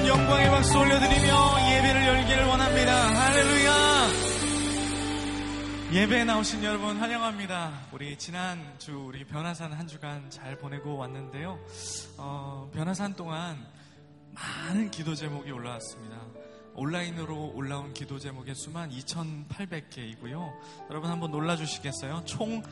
영광의 박수 올려드리며 예배를 열기를 원합니다. 할렐루야. 예배에 나오신 여러분 환영합니다. 우리 지난주 우리 변화산 한 주간 잘 보내고 왔는데요. 변화산 동안 많은 기도 제목이 올라왔습니다. 온라인으로 올라온 기도 제목의 수만 2,800개이고요. 여러분 한번 놀라주시겠어요? 총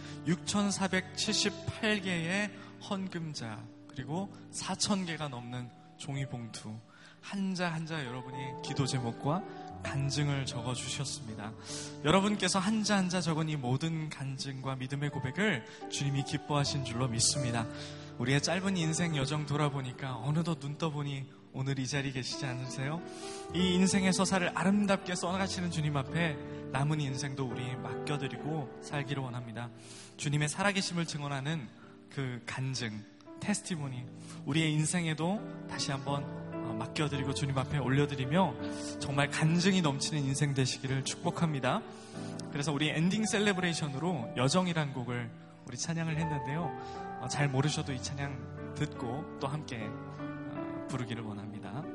6,478개의 헌금자, 그리고 4,000개가 넘는 종이봉투, 한자 한자 여러분이 기도 제목과 간증을 적어주셨습니다. 여러분께서 한자 한자 적은 이 모든 간증과 믿음의 고백을 주님이 기뻐하신 줄로 믿습니다. 우리의 짧은 인생 여정 돌아보니까 어느덧 눈 떠보니 오늘 이 자리에 계시지 않으세요? 이 인생의 서사를 아름답게 써가시는 주님 앞에 남은 인생도 우리 맡겨드리고 살기를 원합니다. 주님의 살아계심을 증언하는 그 간증, 테스티모니, 우리의 인생에도 다시 한번 맡겨드리고 주님 앞에 올려드리며 정말 간증이 넘치는 인생 되시기를 축복합니다. 그래서 우리 엔딩 셀레브레이션으로 여정이란 곡을 우리 찬양을 했는데요. 잘 모르셔도 이 찬양 듣고 또 함께 부르기를 원합니다.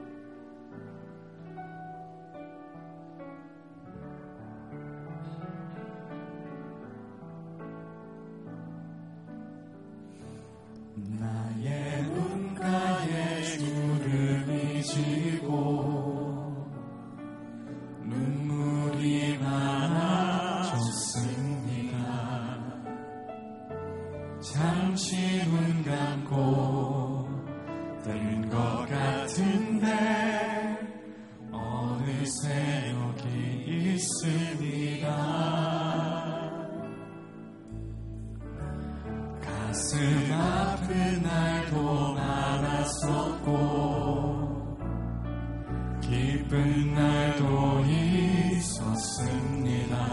나의 눈가에 구름이 지고 눈물이 많아졌습니다. 잠시 눈 감고 뜬 것 같은데 어느새 여기 있습니다. 가슴 아픈 날도 많았었고 기쁜 날도 있었습니다.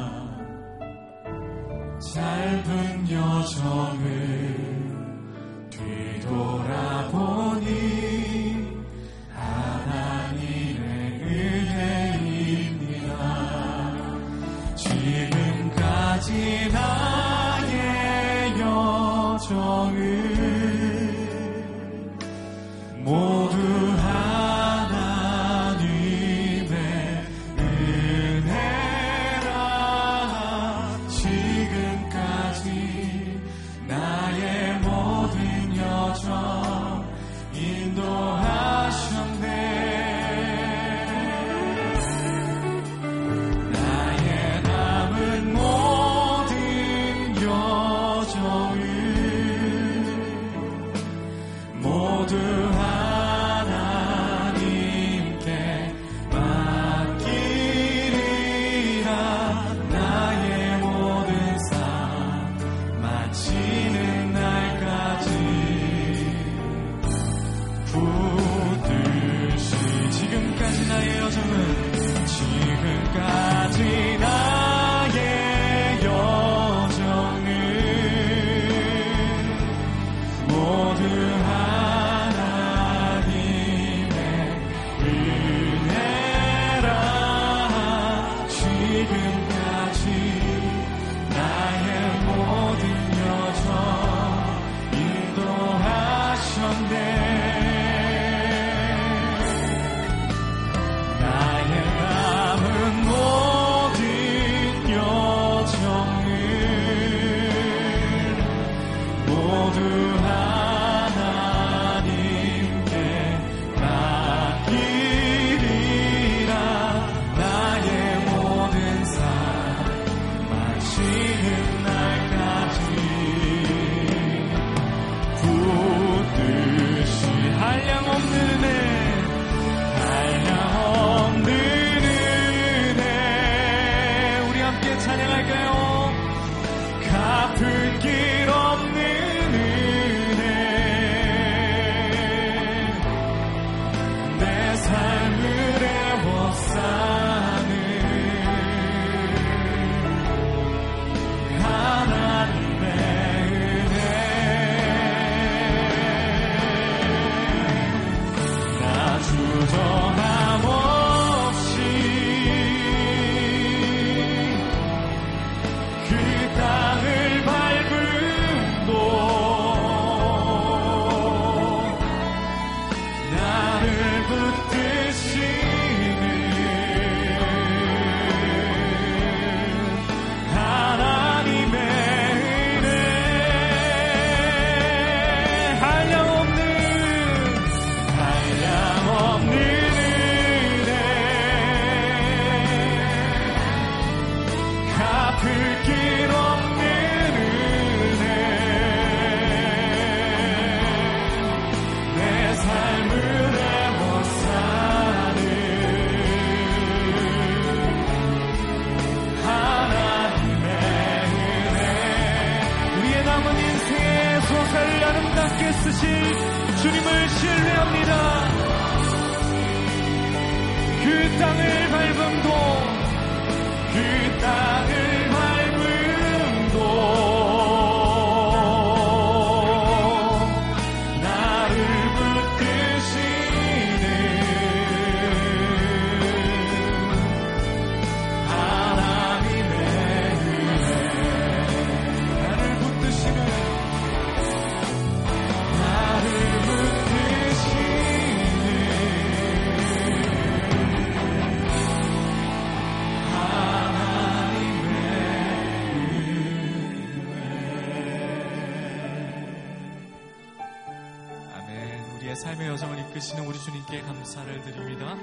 짧은 여정을 뒤돌아보니 하나님의 은혜입니다. 지금까지 나의 여정을 모두 하나님의 은혜라. 지금까지 나의 모든 여정 인도하셨네. 나의 남은 모든 여정을 모두 하나님께 맡기리라. 나의 모든 삶 마치는 날까지 붙들시. 지금까지 나의 여정은 지금까지 나의 여정은 모두 하나님의 은혜라. 지금까지 나의 모든 여정 인도하셨네. 나의 남은 모든 여정을 모두 하나님께 맡기리라. 나의 모든 삶 마치는 날까지 붙들시. 한량없는 은혜, 한량없는 은혜, 우리 함께 찬양할까요? 갚을 길 없는 은혜, 내 삶을 애워싸는 하나님의 은혜. 나 주저함 없이 그 땅을 밟음도 나를 붙들 주님을 신뢰합니다. 그 땅을 밟음도 그 땅을 밟음도 나를 붙드시는 하나님의 은혜 나를 붙드시는 삶의 여정을 이끄시는 우리 주님께 감사를 드립니다.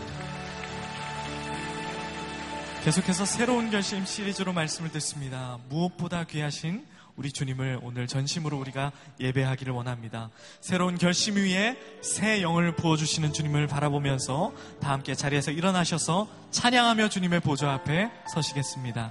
계속해서 새로운 결심 시리즈로 말씀을 듣습니다. 무엇보다 귀하신 우리 주님을 오늘 전심으로 우리가 예배하기를 원합니다. 새로운 결심 위에 새 영을 부어주시는 주님을 바라보면서 다 함께 자리에서 일어나셔서 찬양하며 주님의 보좌 앞에 서시겠습니다.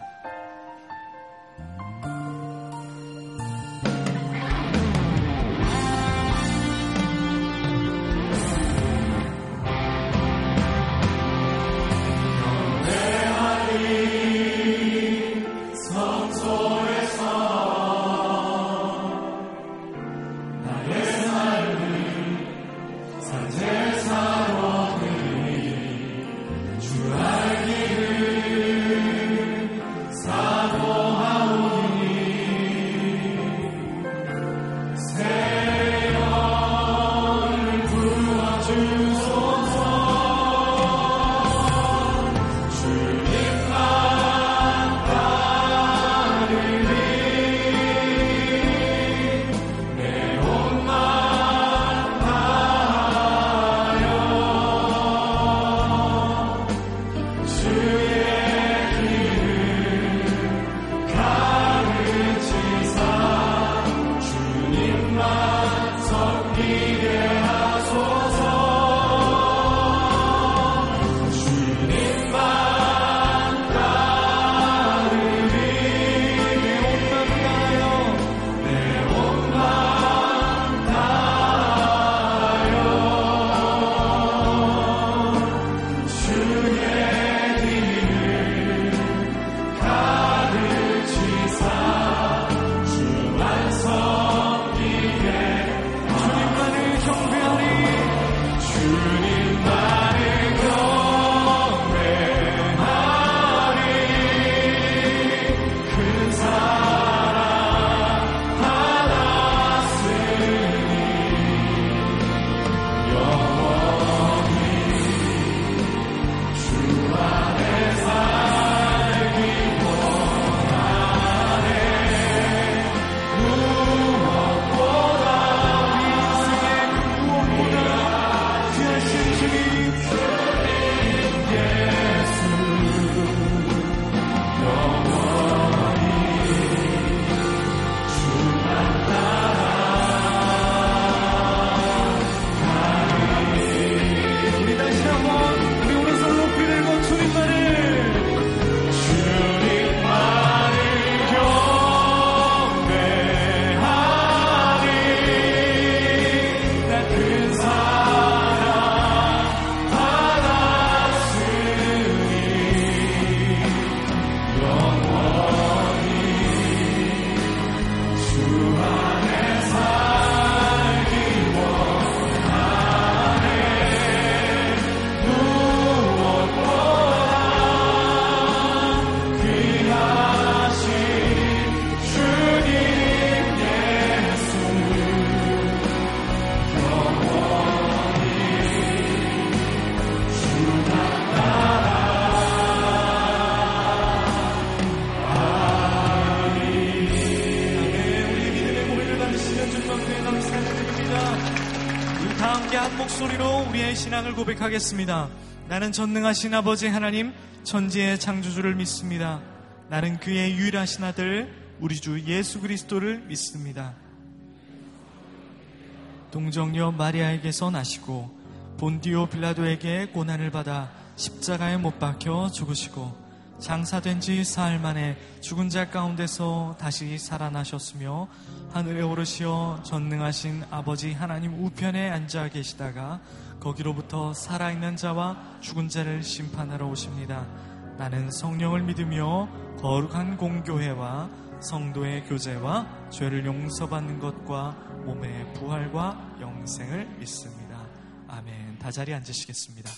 목소리로 우리의 신앙을 고백하겠습니다. 나는 전능하신 아버지 하나님 천지의 창조주를 믿습니다. 나는 그의 유일하신 아들 우리 주 예수 그리스도를 믿습니다. 동정녀 마리아에게서 나시고 본디오 빌라도에게 고난을 받아 십자가에 못 박혀 죽으시고 장사된 지 사흘 만에 죽은 자 가운데서 다시 살아나셨으며 하늘에 오르시어 전능하신 아버지 하나님 우편에 앉아 계시다가 거기로부터 살아있는 자와 죽은 자를 심판하러 오십니다. 나는 성령을 믿으며 거룩한 공교회와 성도의 교제와 죄를 용서받는 것과 몸의 부활과 영생을 믿습니다. 아멘. 다 자리에 앉으시겠습니다.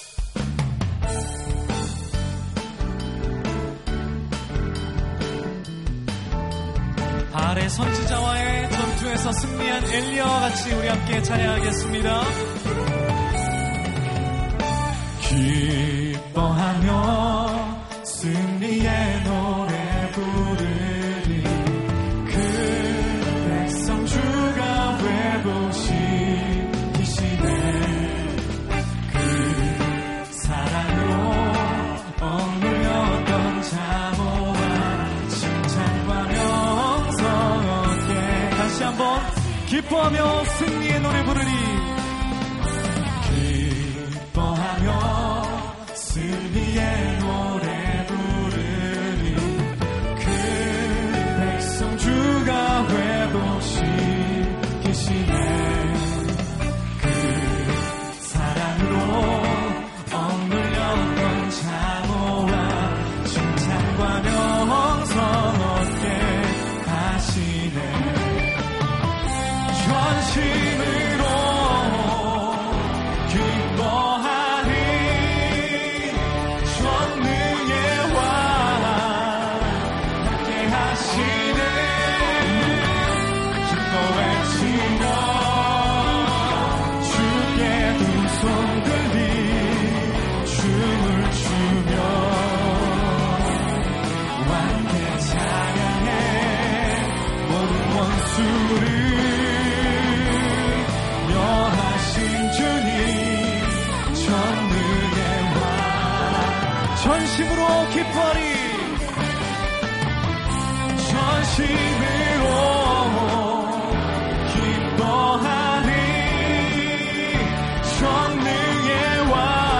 바알의 선지자와의 전투에서 승리한 엘리야와 같이 우리 함께 찬양하겠습니다. 기뻐하며 승리의 노래 부르리. 그 백성 주가 회복시키시네. 그 사랑으로 억눌렸던 자모와 칭찬과 명성 얻게. 다시 한번 기뻐하며 승리의 노래 부르리. 기뻐하며 승리의 노래 부르리. 그 백성 주가 회복시키시네. 그 사랑으로 억눌렸던 자모와 칭찬과 명성 얻게 하시네. 전심으로 기뻐하리. 전능의 왕 함께 하시네. 기뻐 외치며 주께 두 손 들리 춤을 추며 왕께 찬양해. 모든 원수를 멸하신 주님 전능의 왕. 전심으로 기뻐하리. 전심으로 기뻐하리. 전능의 왕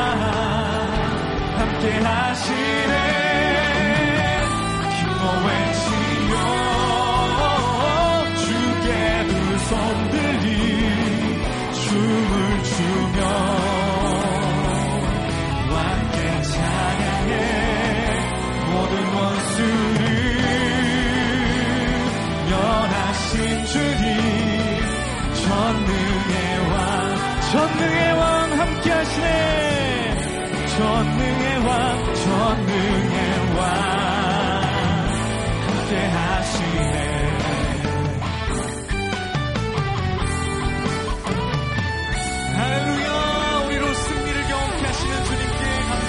함께 하시네. 기뻐 외치며 주께 두 손 들리 춤을 추며 왕께 찬양해. 모든 원수를 멸하신 주님 전능의 왕. 전능의 왕 함께 하시네. 전능의 왕 전능의 왕 함께 하시네. 할렐루야. 우리로 승리를 경험케 하시는 주님께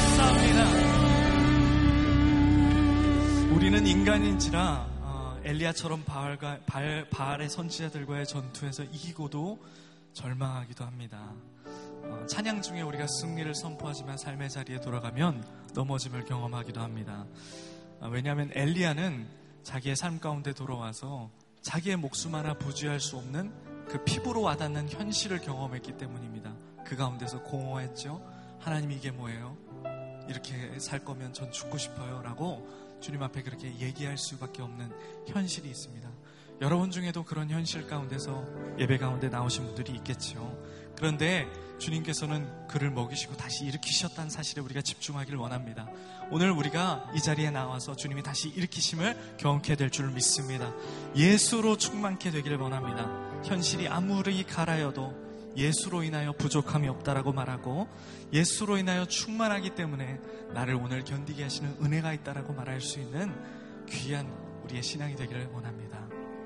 감사합니다. 우리는 인간인지라 엘리야처럼 바알의 선지자들과의 전투에서 이기고도 절망하기도 합니다. 찬양 중에 우리가 승리를 선포하지만 삶의 자리에 돌아가면 넘어짐을 경험하기도 합니다. 왜냐하면 엘리야는 자기의 삶 가운데 돌아와서 자기의 목숨 하나 부지할 수 없는 그 피부로 와닿는 현실을 경험했기 때문입니다. 그 가운데서 공허했죠. 하나님 이게 뭐예요? 이렇게 살 거면 전 죽고 싶어요 라고 주님 앞에 그렇게 얘기할 수밖에 없는 현실이 있습니다. 여러분 중에도 그런 현실 가운데서 예배 가운데 나오신 분들이 있겠죠. 그런데 주님께서는 그를 먹이시고 다시 일으키셨다는 사실에 우리가 집중하기를 원합니다. 오늘 우리가 이 자리에 나와서 주님이 다시 일으키심을 경험케 될 줄 믿습니다. 예수로 충만케 되기를 원합니다. 현실이 아무리 가라여도 예수로 인하여 부족함이 없다라고 말하고 예수로 인하여 충만하기 때문에 나를 오늘 견디게 하시는 은혜가 있다라고 말할 수 있는 귀한 우리의 신앙이 되기를 원합니다.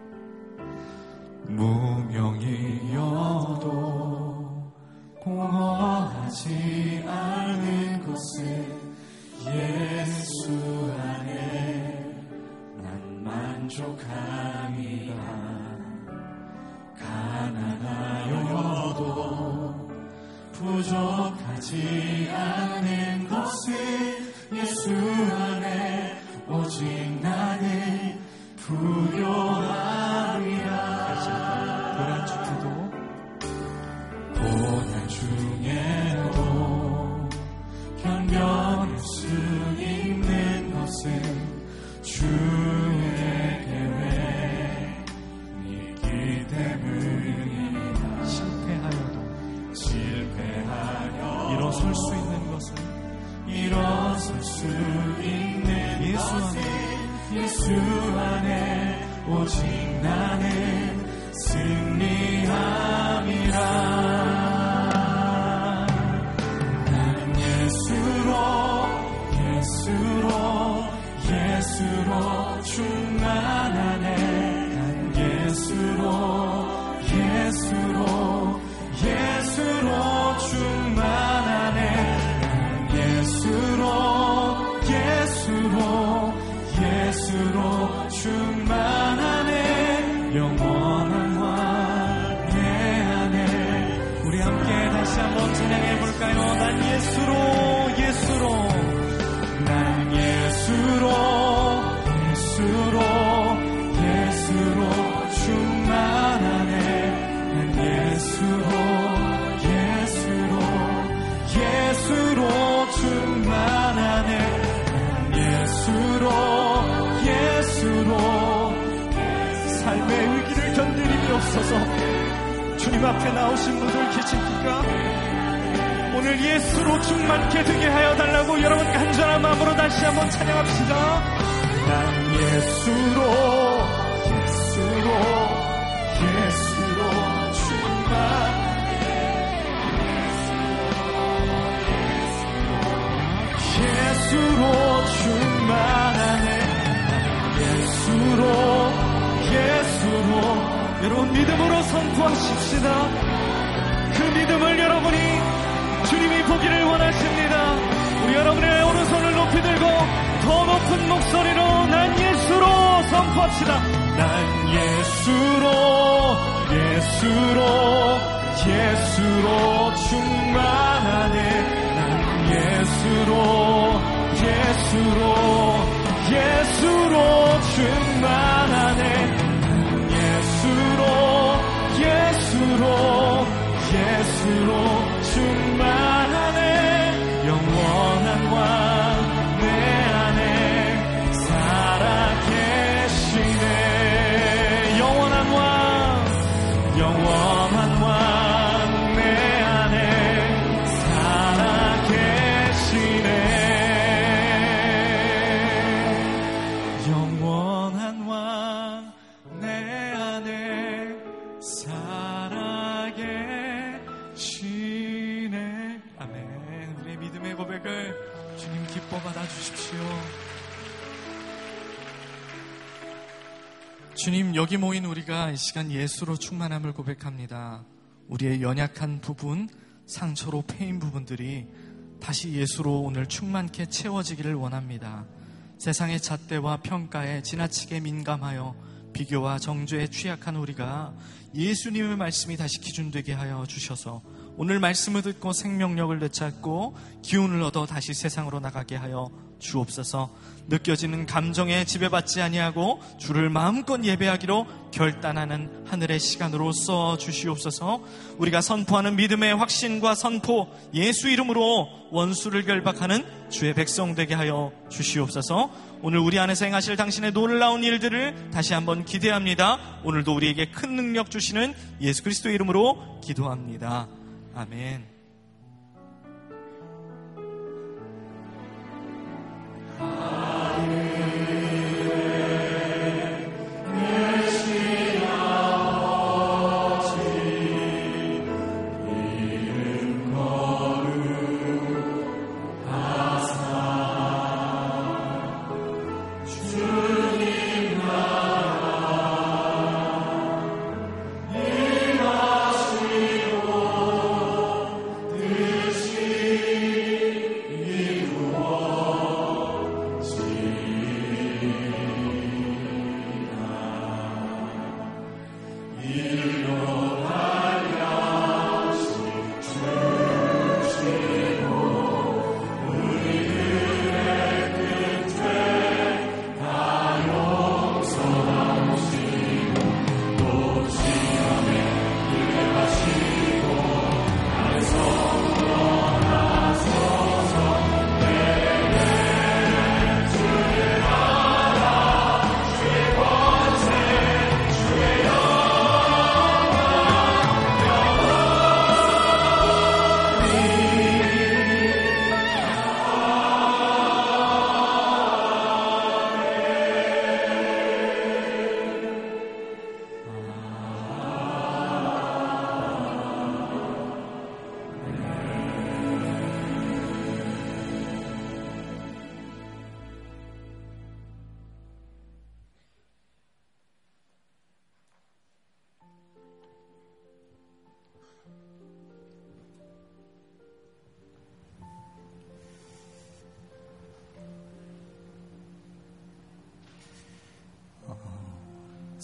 무명이어도 공허하지 않은 곳에 예수 안에 난 만족함이라. 가난하여도 부족하지 않는 곳에 예수 안에 오직 나는 부요함이라. 고난 중에도 견뎌낼 수 있는 것 수 있는 것은 일어설 수 있는 예수 안에 오직 나는 승리함이라. 나는 예수로 충만하네. 난 예수로 충만하네. 난 예수로 충만하네. 영원한 왕 내 안에. 우리 함께 다시 한번 찬양해 볼까요? 난 예수로 난 예수로 충만하네. 난 예수로 충만하네. 난 예수로 삶의 위기를 견딜 힘이 없어서 주님 앞에 나오신 분들 계십니까? 오늘 예수로 충만케 되게 하여 달라고 여러분 간절한 마음으로 다시 한번 찬양합시다. 난 예수로 충만해. 예수로 충만하네. 예수로 여러분 믿음으로 선포하십시다. 그 믿음을 여러분이 주님이 보기를 원하십니다. 우리 여러분의 오른손을 높이 들고 더 높은 목소리로 난 예수로 선포합시다. 난 예수로 충만하네. 난 예수로 충만하네. 난 예수로 충만하네. 영원한 왕 내 안에 살아계시네. 영원한 왕 내 안에 살아계시네. 영원한 왕 내 안에 살아계시네. 아멘. 우리의 믿음의 고백을 주님 기뻐 받아주십시오. 주님, 여기 모인 우리가 이 시간 예수로 충만함을 고백합니다. 우리의 연약한 부분, 상처로 패인 부분들이 다시 예수로 오늘 충만케 채워지기를 원합니다. 세상의 잣대와 평가에 지나치게 민감하여 비교와 정죄에 취약한 우리가 예수님의 말씀이 다시 기준되게 하여 주셔서 오늘 말씀을 듣고 생명력을 되찾고 기운을 얻어 다시 세상으로 나가게 하여 주옵소서. 느껴지는 감정에 지배받지 아니하고 주를 마음껏 예배하기로 결단하는 하늘의 시간으로 써 주시옵소서. 우리가 선포하는 믿음의 확신과 선포, 예수 이름으로 원수를 결박하는 주의 백성 되게 하여 주시옵소서. 오늘 우리 안에서 행하실 당신의 놀라운 일들을 다시 한번 기대합니다. 오늘도 우리에게 큰 능력 주시는 예수 그리스도의 이름으로 기도합니다. 아멘.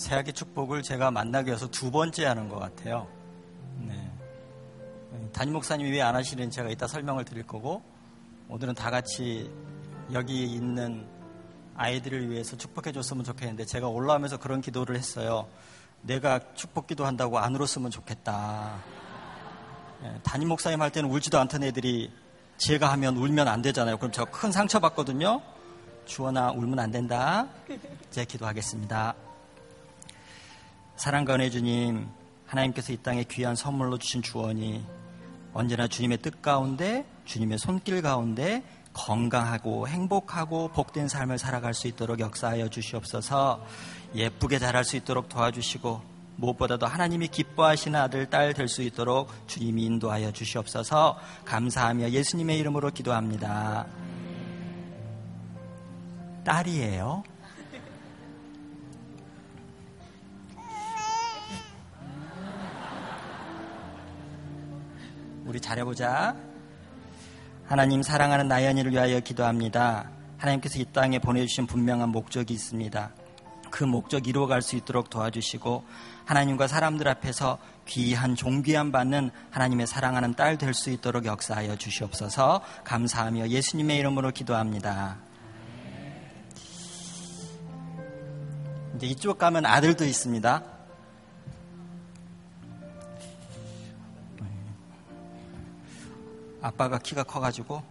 새학기 축복을 제가 만나기 위해서 2번째 하는 것 같아요. 네. 담임 목사님이 왜 안 하시는지 제가 이따 설명을 드릴 거고, 오늘은 다 같이 여기 있는 아이들을 위해서 축복해 줬으면 좋겠는데, 제가 올라오면서 그런 기도를 했어요. 내가 축복 기도한다고 안 울었으면 좋겠다. 담임 목사님 할 때는 울지도 않던 애들이 제가 하면 울면 안 되잖아요. 그럼 제가 큰 상처 받거든요. 주원아, 울면 안 된다. 이제 기도하겠습니다. 사랑과 은혜 주님, 하나님께서 이 땅에 귀한 선물로 주신 주원이 언제나 주님의 뜻 가운데, 주님의 손길 가운데 건강하고 행복하고 복된 삶을 살아갈 수 있도록 역사하여 주시옵소서. 예쁘게 자랄 수 있도록 도와주시고, 무엇보다도 하나님이 기뻐하시는 아들, 딸 될 수 있도록 주님이 인도하여 주시옵소서. 감사하며 예수님의 이름으로 기도합니다. 딸이에요. 우리 잘해보자. 하나님, 사랑하는 나연이를 위하여 기도합니다. 하나님께서 이 땅에 보내주신 분명한 목적이 있습니다. 그 목적 이루어갈 수 있도록 도와주시고, 하나님과 사람들 앞에서 귀한 존귀함 받는 하나님의 사랑하는 딸 될 수 있도록 역사하여 주시옵소서. 감사하며 예수님의 이름으로 기도합니다. 이제 이쪽 가면 아들도 있습니다. 아빠가 키가 커가지고.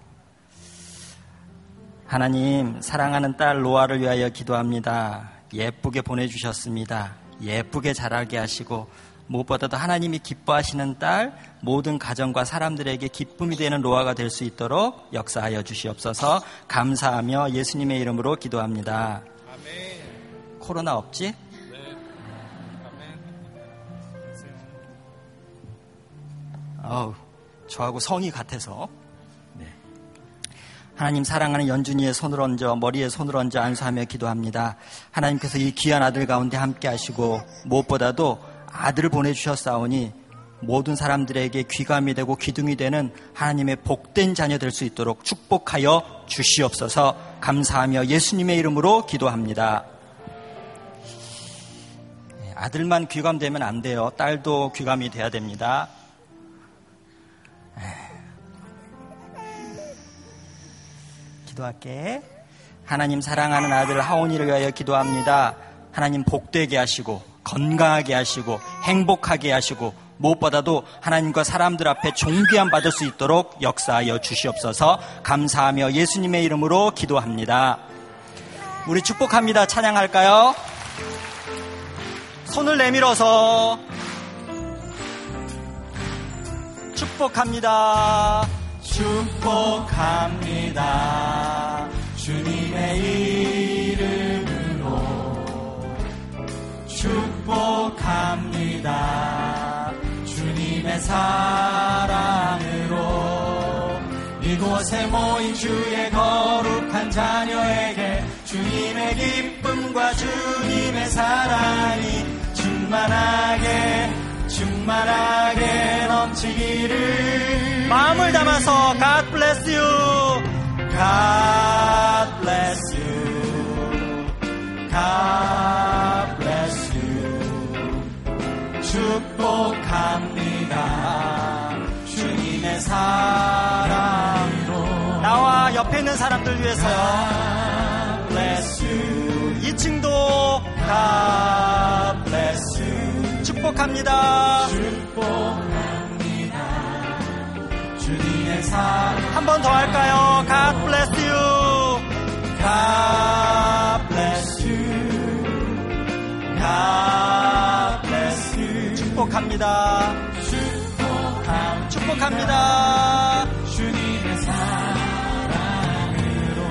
하나님, 사랑하는 딸 로아를 위하여 기도합니다. 예쁘게 보내주셨습니다. 예쁘게 자라게 하시고, 무엇보다도 하나님이 기뻐하시는 딸, 모든 가정과 사람들에게 기쁨이 되는 로아가 될 수 있도록 역사하여 주시옵소서. 감사하며 예수님의 이름으로 기도합니다. 아멘. 코로나 없지? 네. 아멘. 저하고 성이 같아서. 네. 하나님, 사랑하는 연준이의 손을 얹어, 머리에 손을 얹어 안수하며 기도합니다. 하나님께서 이 귀한 아들 가운데 함께 하시고, 무엇보다도 아들을 보내주셨사오니 모든 사람들에게 귀감이 되고 기둥이 되는 하나님의 복된 자녀 될 수 있도록 축복하여 주시옵소서. 감사하며 예수님의 이름으로 기도합니다. 아들만 귀감되면 안 돼요. 딸도 귀감이 돼야 됩니다. 기도할게. 하나님, 사랑하는 아들 하온이를 위하여 기도합니다. 하나님, 복되게 하시고 건강하게 하시고 행복하게 하시고, 무엇보다도 하나님과 사람들 앞에 존귀함 받을 수 있도록 역사하여 주시옵소서. 감사하며 예수님의 이름으로 기도합니다. 우리 축복합니다. 찬양할까요? 손을 내밀어서 축복합니다. 축복합니다. 주님의 이름으로 축복합니다. 주님의 사랑으로 이곳에 모인 주의 거룩한 자녀에게 주님의 기쁨과 주님의 사랑이 충만하게 넘치기를. 마음을 담아서 God bless you. God bless you. God bless you. 축복합니다. 주님의 사랑으로. 나와 옆에 있는 사람들 위해서요. God bless you. 2층도 God bless you. 축복합니다. 축복합니다. 주님의 사랑. 한 번 더 할까요? God bless you. God bless you. God bless you. 축복합니다. 축복합니다. 주님의 사랑으로.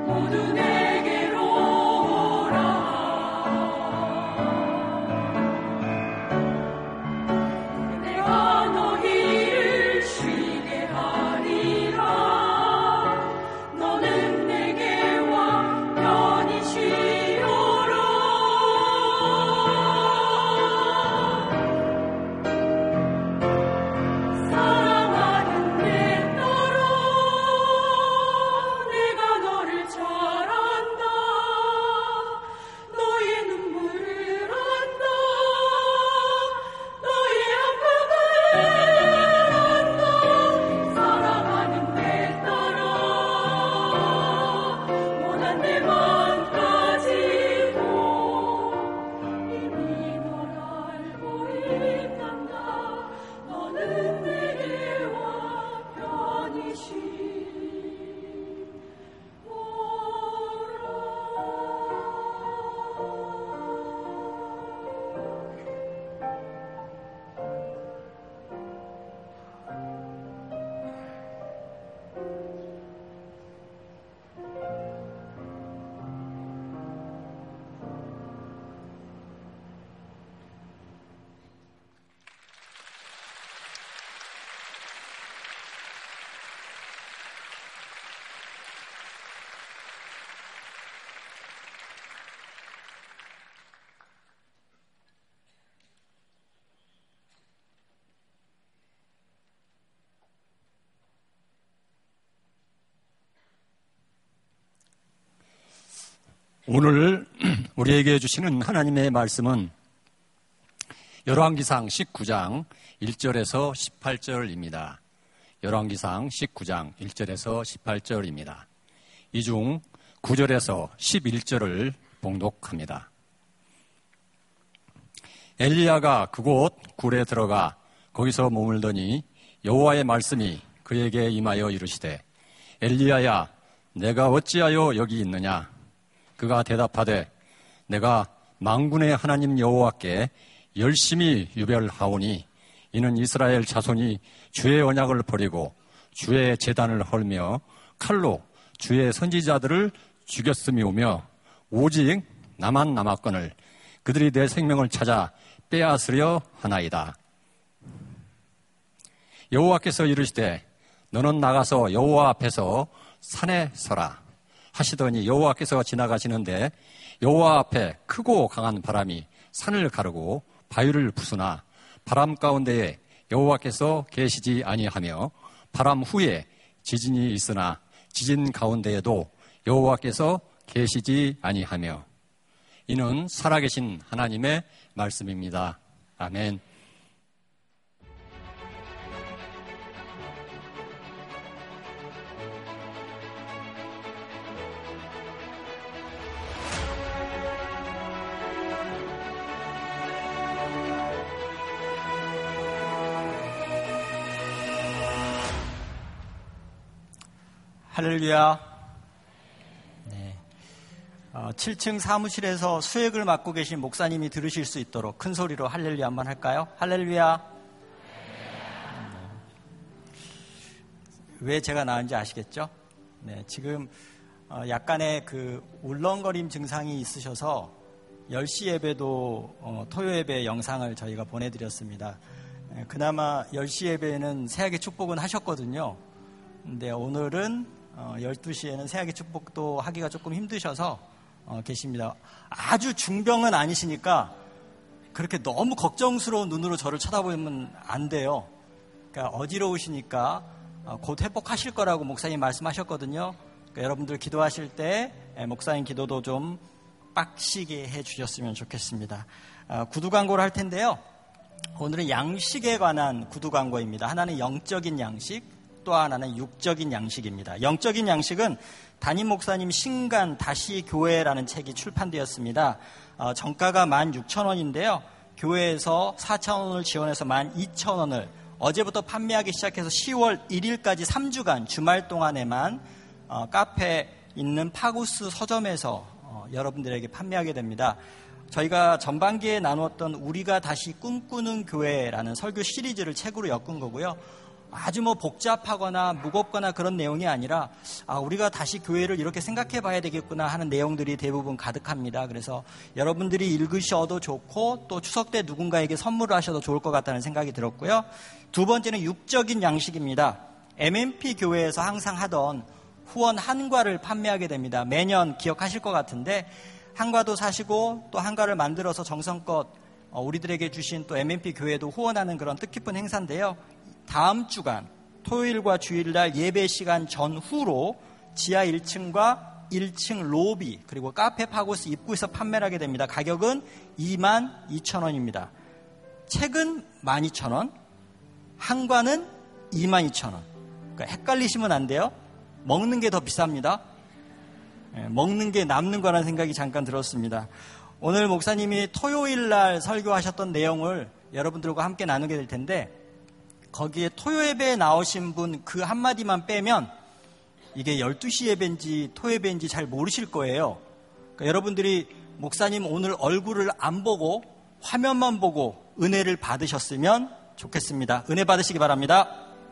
오늘 우리에게 주시는 하나님의 말씀은 열왕기상 19장 1절에서 18절입니다. 열왕기상 19장 1절에서 18절입니다. 이 중 9절에서 11절을 봉독합니다. 엘리야가 그곳 굴에 들어가 거기서 머물더니 여호와의 말씀이 그에게 임하여 이르시되 엘리야야 내가 어찌하여 여기 있느냐? 그가 대답하되 내가 만군의 하나님 여호와께 열심히 유별하오니 이는 이스라엘 자손이 주의 언약을 버리고 주의 제단을 헐며 칼로 주의 선지자들을 죽였음이오며 오직 나만 남았거늘 그들이 내 생명을 찾아 빼앗으려 하나이다. 여호와께서 이르시되 너는 나가서 여호와 앞에서 산에 서라 하시더니 여호와께서 지나가시는데 여호와 앞에 크고 강한 바람이 산을 가르고 바위를 부수나 바람 가운데에 여호와께서 계시지 아니하며 바람 후에 지진이 있으나 지진 가운데에도 여호와께서 계시지 아니하며 이는 살아계신 하나님의 말씀입니다. 아멘. 할렐루야. 네. 7층 사무실에서 수액을 맡고 계신 목사님이 들으실 수 있도록 큰 소리로 할렐루야 한번 할까요? 할렐루야. 왜 제가 나은지 아시겠죠? 네, 지금 약간의 그 울렁거림 증상이 있으셔서 10시 예배도 토요 예배 영상을 저희가 보내드렸습니다. 그나마 10시 예배에는 새하의 축복은 하셨거든요. 근데 오늘은 12시에는 새하의 축복도 하기가 조금 힘드셔서 계십니다. 아주 중병은 아니시니까 그렇게 너무 걱정스러운 눈으로 저를 쳐다보면 안 돼요. 그러니까 어지러우시니까 곧 회복하실 거라고 목사님 말씀하셨거든요. 그러니까 여러분들 기도하실 때 목사님 기도도 좀 빡시게 해주셨으면 좋겠습니다. 구두 광고를 할 텐데요. 오늘은 양식에 관한 구두 광고입니다. 하나는 영적인 양식, 또 하나는 육적인 양식입니다. 영적인 양식은 담임 목사님 신간 다시 교회라는 책이 출판되었습니다. 정가가 16,000원인데요. 교회에서 4,000원을 지원해서 12,000원을 어제부터 판매하기 시작해서 10월 1일까지 3주간 주말 동안에만 카페에 있는 파구스 서점에서 여러분들에게 판매하게 됩니다. 저희가 전반기에 나누었던 우리가 다시 꿈꾸는 교회라는 설교 시리즈를 책으로 엮은 거고요. 아주 복잡하거나 무겁거나 그런 내용이 아니라 우리가 다시 교회를 이렇게 생각해 봐야 되겠구나 하는 내용들이 대부분 가득합니다. 그래서 여러분들이 읽으셔도 좋고 또 추석 때 누군가에게 선물을 하셔도 좋을 것 같다는 생각이 들었고요. 두 번째는 육적인 양식입니다. MMP 교회에서 항상 하던 후원 한과를 판매하게 됩니다. 매년 기억하실 것 같은데 한과도 사시고 또 한과를 만들어서 정성껏 우리들에게 주신 또 MMP 교회도 후원하는 그런 뜻깊은 행사인데요. 다음 주간 토요일과 주일날 예배 시간 전후로 지하 1층과 1층 로비 그리고 카페 파고스 입구에서 판매를 하게 됩니다. 가격은 22,000원입니다. 책은 12,000원, 한과는 22,000원. 그러니까 헷갈리시면 안 돼요. 먹는 게 더 비쌉니다. 먹는 게 남는 거라는 생각이 잠깐 들었습니다. 오늘 목사님이 토요일날 설교하셨던 내용을 여러분들과 함께 나누게 될 텐데 거기에 토요예배에 나오신 분 그 한마디만 빼면 이게 12시 예배인지 토예배인지 잘 모르실 거예요. 그러니까 여러분들이 목사님 오늘 얼굴을 안 보고 화면만 보고 은혜를 받으셨으면 좋겠습니다. 은혜 받으시기 바랍니다.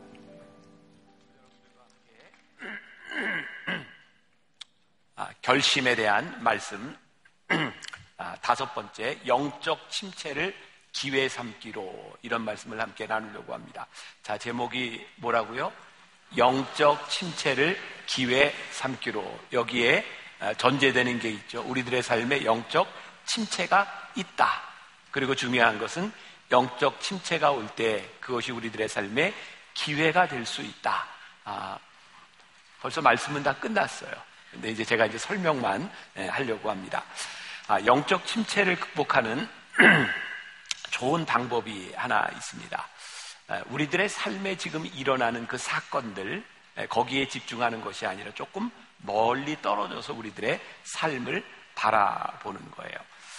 결심에 대한 말씀. 다섯 번째, 영적 침체를 기회 삼기로, 이런 말씀을 함께 나누려고 합니다. 자, 제목이 뭐라고요? 영적 침체를 기회 삼기로. 여기에 전제되는 게 있죠. 우리들의 삶에 영적 침체가 있다. 그리고 중요한 것은 영적 침체가 올 때 그것이 우리들의 삶에 기회가 될 수 있다. 벌써 말씀은 다 끝났어요. 근데 이제 제가 설명만 하려고 합니다. 영적 침체를 극복하는 좋은 방법이 하나 있습니다. 우리들의 삶에 지금 일어나는 그 사건들, 거기에 집중하는 것이 아니라 조금 멀리 떨어져서 우리들의 삶을 바라보는 거예요.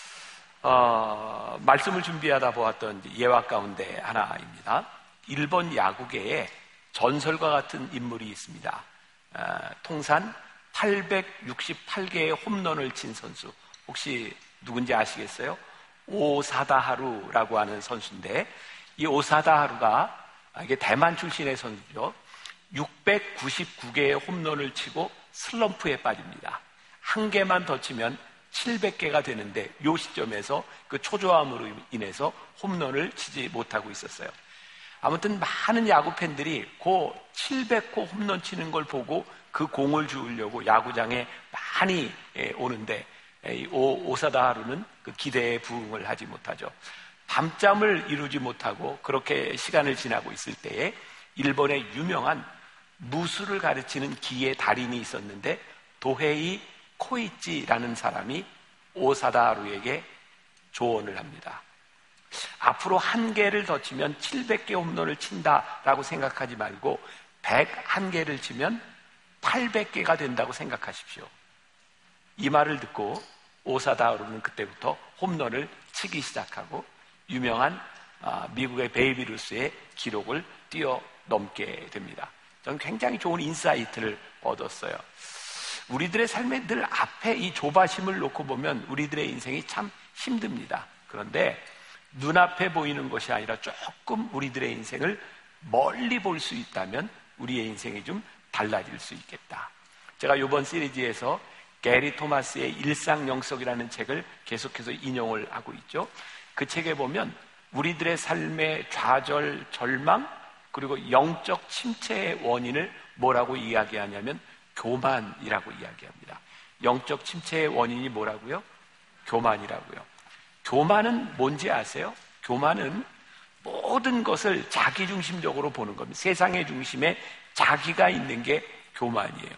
말씀을 준비하다 보았던 예화 가운데 하나입니다. 일본 야구계에 전설과 같은 인물이 있습니다. 통산 868개의 홈런을 친 선수, 혹시 누군지 아시겠어요? 오사다 하루라고 하는 선수인데, 이 오사다 하루가, 이게 대만 출신의 선수죠. 699개의 홈런을 치고 슬럼프에 빠집니다. 한 개만 더 치면 700개가 되는데 이 시점에서 그 초조함으로 인해서 홈런을 치지 못하고 있었어요. 아무튼 많은 야구 팬들이 그 700호 홈런 치는 걸 보고 그 공을 주우려고 야구장에 많이 오는데, 오사다 하루는 그 기대에 부응을 하지 못하죠. 밤잠을 이루지 못하고 그렇게 시간을 지나고 있을 때에 일본의 유명한 무술을 가르치는 기의 달인이 있었는데, 도헤이 코이치라는 사람이 오사다 하루에게 조언을 합니다. 앞으로 한 개를 더 치면 700개 홈런을 친다라고 생각하지 말고 101개를 치면 800개가 된다고 생각하십시오. 이 말을 듣고 오사다 하루는 그때부터 홈런을 치기 시작하고 유명한 미국의 베이비 루스의 기록을 뛰어넘게 됩니다. 저는 굉장히 좋은 인사이트를 얻었어요. 우리들의 삶에 늘 앞에 이 조바심을 놓고 보면 우리들의 인생이 참 힘듭니다. 그런데 눈앞에 보이는 것이 아니라 조금 우리들의 인생을 멀리 볼 수 있다면 우리의 인생이 좀 달라질 수 있겠다. 제가 이번 시리즈에서 게리 토마스의 일상영석이라는 책을 계속해서 인용을 하고 있죠. 그 책에 보면 우리들의 삶의 좌절, 절망, 그리고 영적 침체의 원인을 뭐라고 이야기하냐면 교만이라고 이야기합니다. 영적 침체의 원인이 뭐라고요? 교만이라고요. 교만은 뭔지 아세요? 교만은 모든 것을 자기중심적으로 보는 겁니다. 세상의 중심에 자기가 있는 게 교만이에요.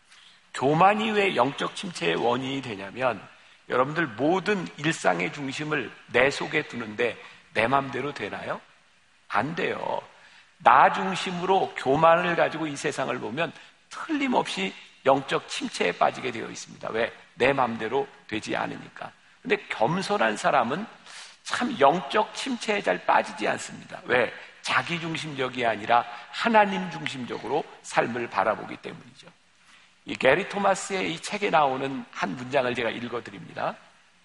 교만이 왜 영적 침체의 원인이 되냐면, 여러분들 모든 일상의 중심을 내 속에 두는데 내 맘대로 되나요? 안 돼요. 나 중심으로 교만을 가지고 이 세상을 보면 틀림없이 영적 침체에 빠지게 되어 있습니다. 왜? 내 맘대로 되지 않으니까. 근데 겸손한 사람은 참 영적 침체에 잘 빠지지 않습니다. 왜? 자기 중심적이 아니라 하나님 중심적으로 삶을 바라보기 때문이죠. 이 게리 토마스의 이 책에 나오는 한 문장을 제가 읽어드립니다.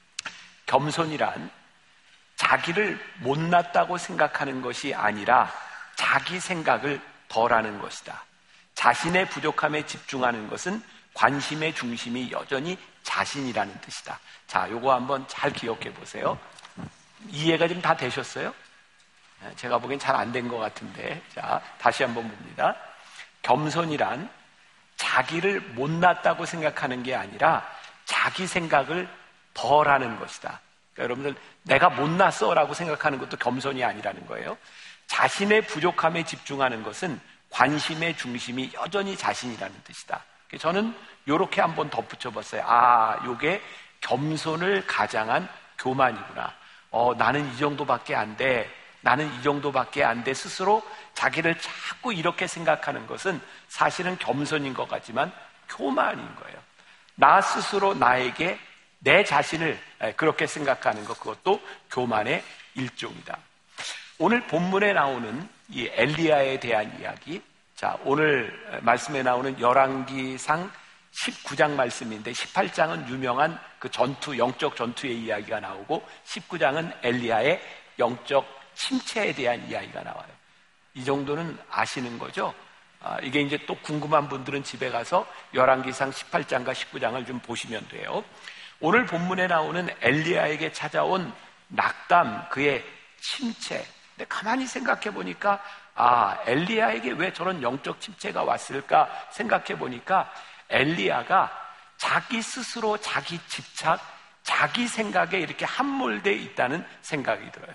겸손이란 자기를 못났다고 생각하는 것이 아니라 자기 생각을 덜하는 것이다. 자신의 부족함에 집중하는 것은 관심의 중심이 여전히 자신이라는 뜻이다. 자, 요거 한번 잘 기억해 보세요. 이해가 좀 다 되셨어요? 제가 보기엔 잘 안 된 것 같은데. 자, 다시 한번 봅니다. 겸손이란 자기를 못났다고 생각하는 게 아니라 자기 생각을 덜 하는 것이다. 그러니까 여러분들, 내가 못났어 라고 생각하는 것도 겸손이 아니라는 거예요. 자신의 부족함에 집중하는 것은 관심의 중심이 여전히 자신이라는 뜻이다. 저는 이렇게 한번 덧붙여 봤어요. 아, 요게 겸손을 가장한 교만이구나. 나는 이 정도밖에 안 돼. 나는 이 정도밖에 안 돼. 스스로 자기를 자꾸 이렇게 생각하는 것은 사실은 겸손인 것 같지만 교만인 거예요. 나 스스로 나에게 내 자신을 그렇게 생각하는 것, 그것도 교만의 일종이다. 오늘 본문에 나오는 이 엘리야에 대한 이야기, 자, 오늘 말씀에 나오는 열왕기상 19장 말씀인데 18장은 유명한 그 전투, 영적 전투의 이야기가 나오고 19장은 엘리야의 영적 침체에 대한 이야기가 나와요. 이 정도는 아시는 거죠? 이게 이제 또 궁금한 분들은 집에 가서 열왕기상 18장과 19장을 좀 보시면 돼요. 오늘 본문에 나오는 엘리야에게 찾아온 낙담, 그의 침체. 근데 가만히 생각해 보니까 엘리야에게 왜 저런 영적 침체가 왔을까 생각해 보니까 엘리야가 자기 스스로 자기 집착, 자기 생각에 이렇게 함몰되어 있다는 생각이 들어요.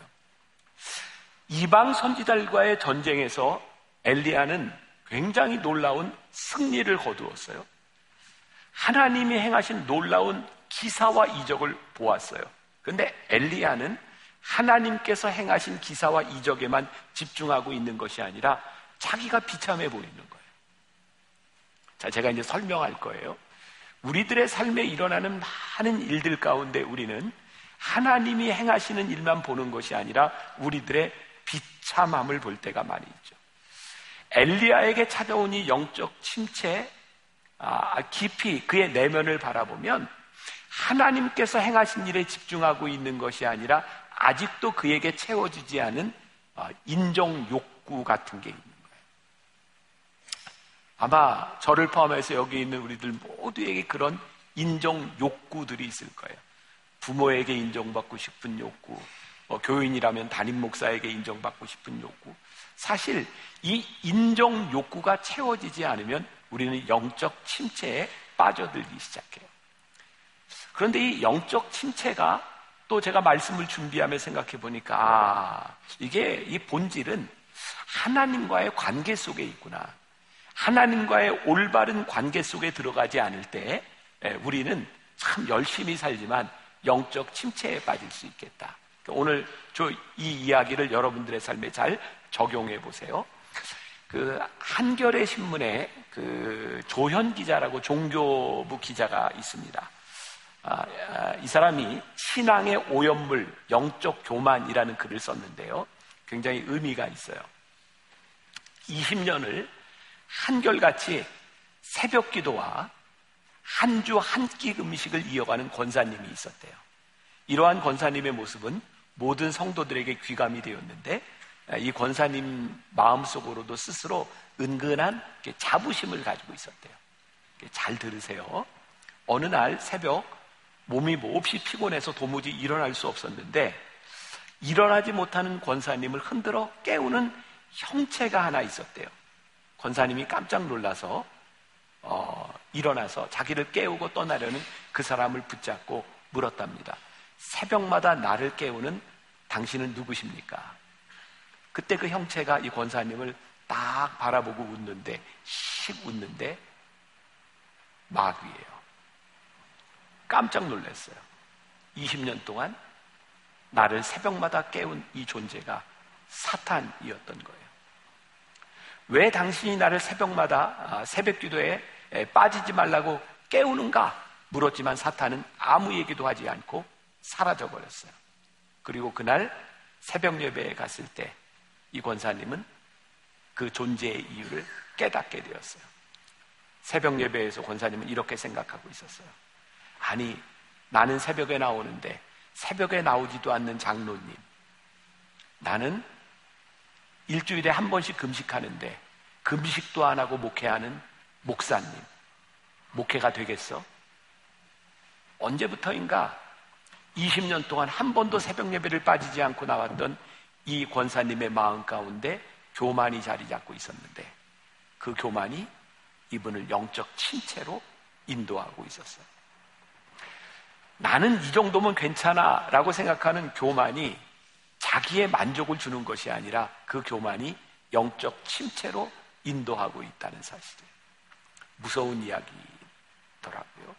이방 선지자들과의 전쟁에서 엘리야는 굉장히 놀라운 승리를 거두었어요. 하나님이 행하신 놀라운 기사와 이적을 보았어요. 그런데 엘리야는 하나님께서 행하신 기사와 이적에만 집중하고 있는 것이 아니라 자기가 비참해 보이는 거예요. 자, 제가 이제 설명할 거예요. 우리들의 삶에 일어나는 많은 일들 가운데 우리는 하나님이 행하시는 일만 보는 것이 아니라 우리들의 비참함을 볼 때가 많이 있죠. 엘리야에게 찾아온 이 영적 침체, 깊이 그의 내면을 바라보면 하나님께서 행하신 일에 집중하고 있는 것이 아니라 아직도 그에게 채워지지 않은 인정 욕구 같은 게 있는 거예요. 아마 저를 포함해서 여기 있는 우리들 모두에게 그런 인정 욕구들이 있을 거예요. 부모에게 인정받고 싶은 욕구, 교인이라면 담임 목사에게 인정받고 싶은 욕구. 사실 이 인정 욕구가 채워지지 않으면 우리는 영적 침체에 빠져들기 시작해요. 그런데 이 영적 침체가 또 제가 말씀을 준비하며 생각해 보니까 이게 이 본질은 하나님과의 관계 속에 있구나. 하나님과의 올바른 관계 속에 들어가지 않을 때 우리는 참 열심히 살지만 영적 침체에 빠질 수 있겠다. 오늘 이 이야기를 여러분들의 삶에 잘 적용해 보세요. 그 한겨레 신문에 그 조현 기자라고 종교부 기자가 있습니다. 이 사람이 신앙의 오염물, 영적 교만이라는 글을 썼는데요. 굉장히 의미가 있어요. 20년을 한결같이 새벽 기도와 한 주 한 끼 음식을 이어가는 권사님이 있었대요. 이러한 권사님의 모습은 모든 성도들에게 귀감이 되었는데 이 권사님 마음속으로도 스스로 은근한 자부심을 가지고 있었대요. 잘 들으세요. 어느 날 새벽 몸이 몹시 피곤해서 도무지 일어날 수 없었는데 일어나지 못하는 권사님을 흔들어 깨우는 형체가 하나 있었대요. 권사님이 깜짝 놀라서 일어나서 자기를 깨우고 떠나려는 그 사람을 붙잡고 물었답니다. 새벽마다 나를 깨우는 당신은 누구십니까? 그때 그 형체가 이 권사님을 딱 바라보고 웃는데 씩 웃는데 마귀예요. 깜짝 놀랐어요. 20년 동안 나를 새벽마다 깨운 이 존재가 사탄이었던 거예요. 왜 당신이 나를 새벽마다 새벽 기도에 빠지지 말라고 깨우는가 물었지만 사탄은 아무 얘기도 하지 않고 사라져 버렸어요. 그리고 그날 새벽 예배에 갔을 때 이 권사님은 그 존재의 이유를 깨닫게 되었어요. 새벽 예배에서 권사님은 이렇게 생각하고 있었어요. 아니, 나는 새벽에 나오는데 새벽에 나오지도 않는 장로님, 나는 일주일에 한 번씩 금식하는데 금식도 안 하고 목회하는 목사님, 목회가 되겠어? 언제부터인가 20년 동안 한 번도 새벽 예배를 빠지지 않고 나왔던 이 권사님의 마음 가운데 교만이 자리 잡고 있었는데 그 교만이 이분을 영적 침체로 인도하고 있었어요. 나는 이 정도면 괜찮아 라고 생각하는 교만이 자기의 만족을 주는 것이 아니라 그 교만이 영적 침체로 인도하고 있다는 사실이에요. 무서운 이야기더라고요.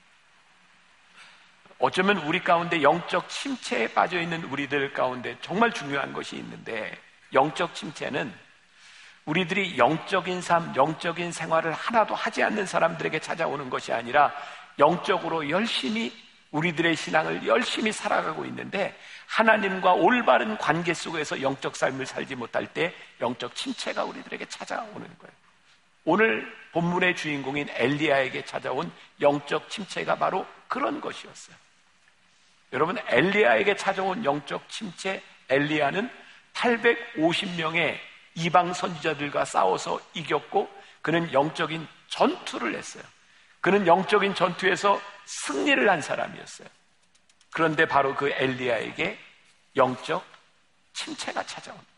어쩌면 우리 가운데 영적 침체에 빠져있는 우리들 가운데 정말 중요한 것이 있는데, 영적 침체는 우리들이 영적인 삶, 영적인 생활을 하나도 하지 않는 사람들에게 찾아오는 것이 아니라 영적으로 열심히 우리들의 신앙을 열심히 살아가고 있는데 하나님과 올바른 관계 속에서 영적 삶을 살지 못할 때 영적 침체가 우리들에게 찾아오는 거예요. 오늘 본문의 주인공인 엘리야에게 찾아온 영적 침체가 바로 그런 것이었어요. 여러분, 엘리야에게 찾아온 영적 침체, 엘리야는 850명의 이방 선지자들과 싸워서 이겼고 그는 영적인 전투를 했어요. 그는 영적인 전투에서 승리를 한 사람이었어요. 그런데 바로 그 엘리야에게 영적 침체가 찾아온 거예요.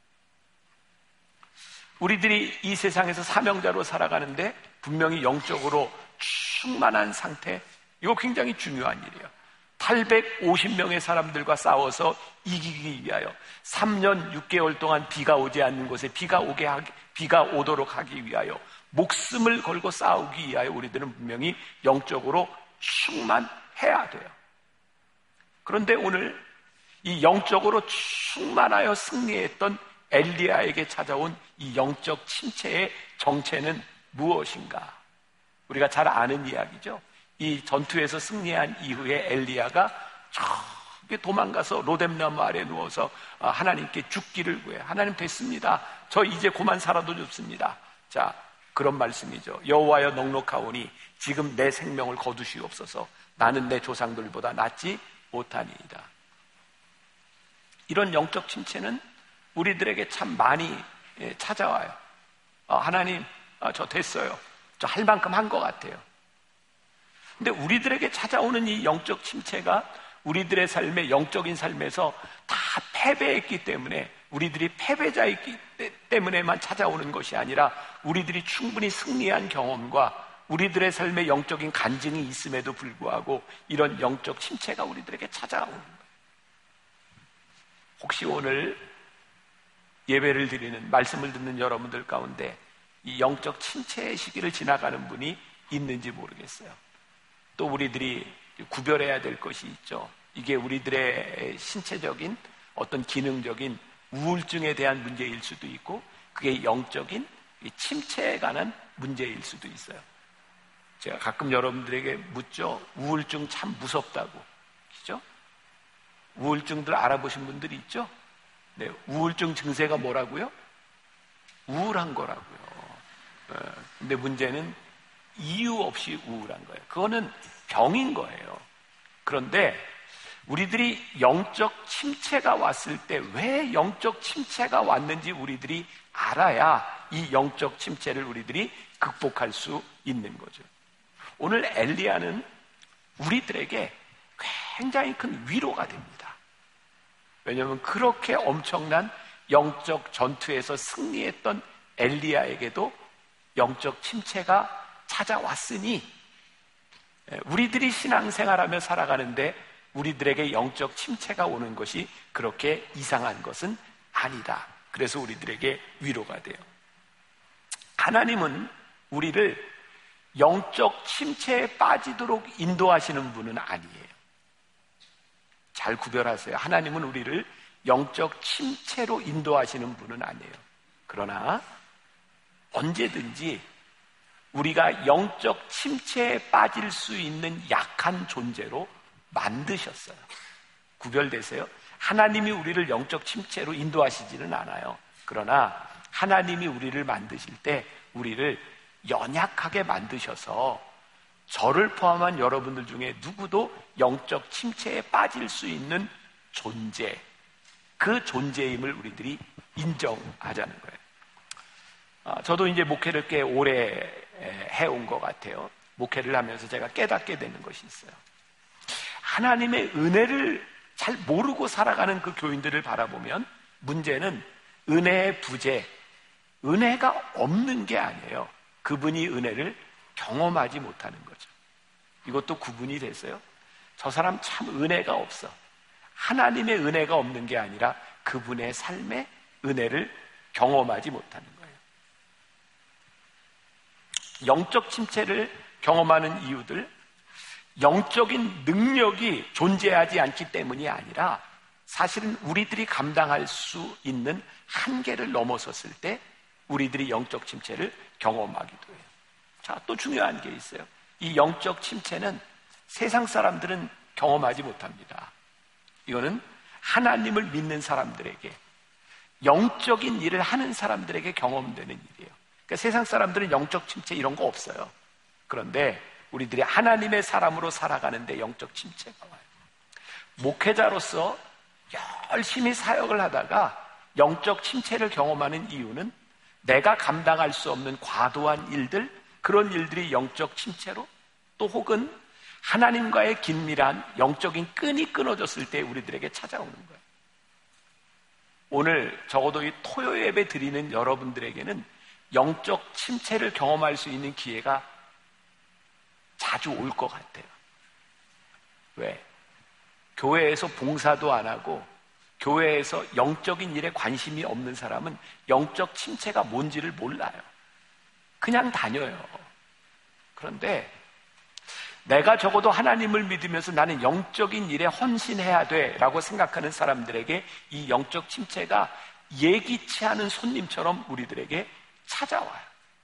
우리들이 이 세상에서 사명자로 살아가는데 분명히 영적으로 충만한 상태, 이거 굉장히 중요한 일이에요. 850명의 사람들과 싸워서 이기기 위하여 3년 6개월 동안 비가 오지 않는 곳에 비가 오도록 하기 위하여 목숨을 걸고 싸우기 위하여 우리들은 분명히 영적으로 충만해야 돼요. 그런데 오늘 이 영적으로 충만하여 승리했던 엘리야에게 찾아온 이 영적 침체의 정체는 무엇인가? 우리가 잘 아는 이야기죠. 이 전투에서 승리한 이후에 엘리야가 저기 도망가서 로뎀나무 아래 누워서 하나님께 죽기를 구해. 하나님, 됐습니다. 저 이제 그만 살아도 좋습니다. 자, 그런 말씀이죠. 여호와여, 넉넉하오니 지금 내 생명을 거두시옵소서. 나는 내 조상들보다 낫지 못하니이다. 이런 영적 침체는 우리들에게 참 많이 찾아와요. 하나님, 저 됐어요. 저 할 만큼 한 것 같아요. 근데 우리들에게 찾아오는 이 영적 침체가 우리들의 삶의 영적인 삶에서 다 패배했기 때문에, 우리들이 패배자이기 때문에만 찾아오는 것이 아니라 우리들이 충분히 승리한 경험과 우리들의 삶의 영적인 간증이 있음에도 불구하고 이런 영적 침체가 우리들에게 찾아오는 거예요. 혹시 오늘 예배를 드리는, 말씀을 듣는 여러분들 가운데 이 영적 침체의 시기를 지나가는 분이 있는지 모르겠어요. 또 우리들이 구별해야 될 것이 있죠. 이게 우리들의 신체적인 어떤 기능적인 우울증에 대한 문제일 수도 있고 그게 영적인 침체에 관한 문제일 수도 있어요. 제가 가끔 여러분들에게 묻죠. 우울증 참 무섭다고. 그죠? 우울증들 알아보신 분들이 있죠? 네, 우울증 증세가 뭐라고요? 우울한 거라고요. 근데 문제는 이유 없이 우울한 거예요. 그거는 병인 거예요. 그런데 우리들이 영적 침체가 왔을 때 왜 영적 침체가 왔는지 우리들이 알아야 이 영적 침체를 우리들이 극복할 수 있는 거죠. 오늘 엘리야는 우리들에게 굉장히 큰 위로가 됩니다. 왜냐하면 그렇게 엄청난 영적 전투에서 승리했던 엘리야에게도 영적 침체가 찾아왔으니 우리들이 신앙생활하며 살아가는데 우리들에게 영적 침체가 오는 것이 그렇게 이상한 것은 아니다. 그래서 우리들에게 위로가 돼요. 하나님은 우리를 영적 침체에 빠지도록 인도하시는 분은 아니에요. 잘 구별하세요. 하나님은 우리를 영적 침체로 인도하시는 분은 아니에요. 그러나 언제든지 우리가 영적 침체에 빠질 수 있는 약한 존재로 만드셨어요. 구별되세요? 하나님이 우리를 영적 침체로 인도하시지는 않아요. 그러나 하나님이 우리를 만드실 때 우리를 연약하게 만드셔서 저를 포함한 여러분들 중에 누구도 영적 침체에 빠질 수 있는 존재, 그 존재임을 우리들이 인정하자는 거예요. 저도 이제 목회를 꽤 오래 해온 것 같아요. 목회를 하면서 제가 깨닫게 되는 것이 있어요. 하나님의 은혜를 잘 모르고 살아가는 그 교인들을 바라보면 문제는 은혜의 부재, 은혜가 없는 게 아니에요. 그분이 은혜를 경험하지 못하는 거죠. 이것도 구분이 됐어요. 저 사람 참 은혜가 없어. 하나님의 은혜가 없는 게 아니라 그분의 삶에 은혜를 경험하지 못하는 거예요. 영적 침체를 경험하는 이유들, 영적인 능력이 존재하지 않기 때문이 아니라 사실은 우리들이 감당할 수 있는 한계를 넘어섰을 때 우리들이 영적 침체를 경험하기도 해요. 자, 또 중요한 게 있어요. 이 영적 침체는 세상 사람들은 경험하지 못합니다. 이거는 하나님을 믿는 사람들에게, 영적인 일을 하는 사람들에게 경험되는 일이에요. 그러니까 세상 사람들은 영적 침체 이런 거 없어요. 그런데 우리들이 하나님의 사람으로 살아가는데 영적 침체가 와요. 목회자로서 열심히 사역을 하다가 영적 침체를 경험하는 이유는 내가 감당할 수 없는 과도한 일들, 그런 일들이 영적 침체로, 또 혹은 하나님과의 긴밀한 영적인 끈이 끊어졌을 때 우리들에게 찾아오는 거예요. 오늘 적어도 이 토요 예배 드리는 여러분들에게는 영적 침체를 경험할 수 있는 기회가 자주 올 것 같아요. 왜? 교회에서 봉사도 안 하고 교회에서 영적인 일에 관심이 없는 사람은 영적 침체가 뭔지를 몰라요. 그냥 다녀요. 그런데 내가 적어도 하나님을 믿으면서 나는 영적인 일에 헌신해야 돼 라고 생각하는 사람들에게 이 영적 침체가 예기치 않은 손님처럼 우리들에게 찾아와요.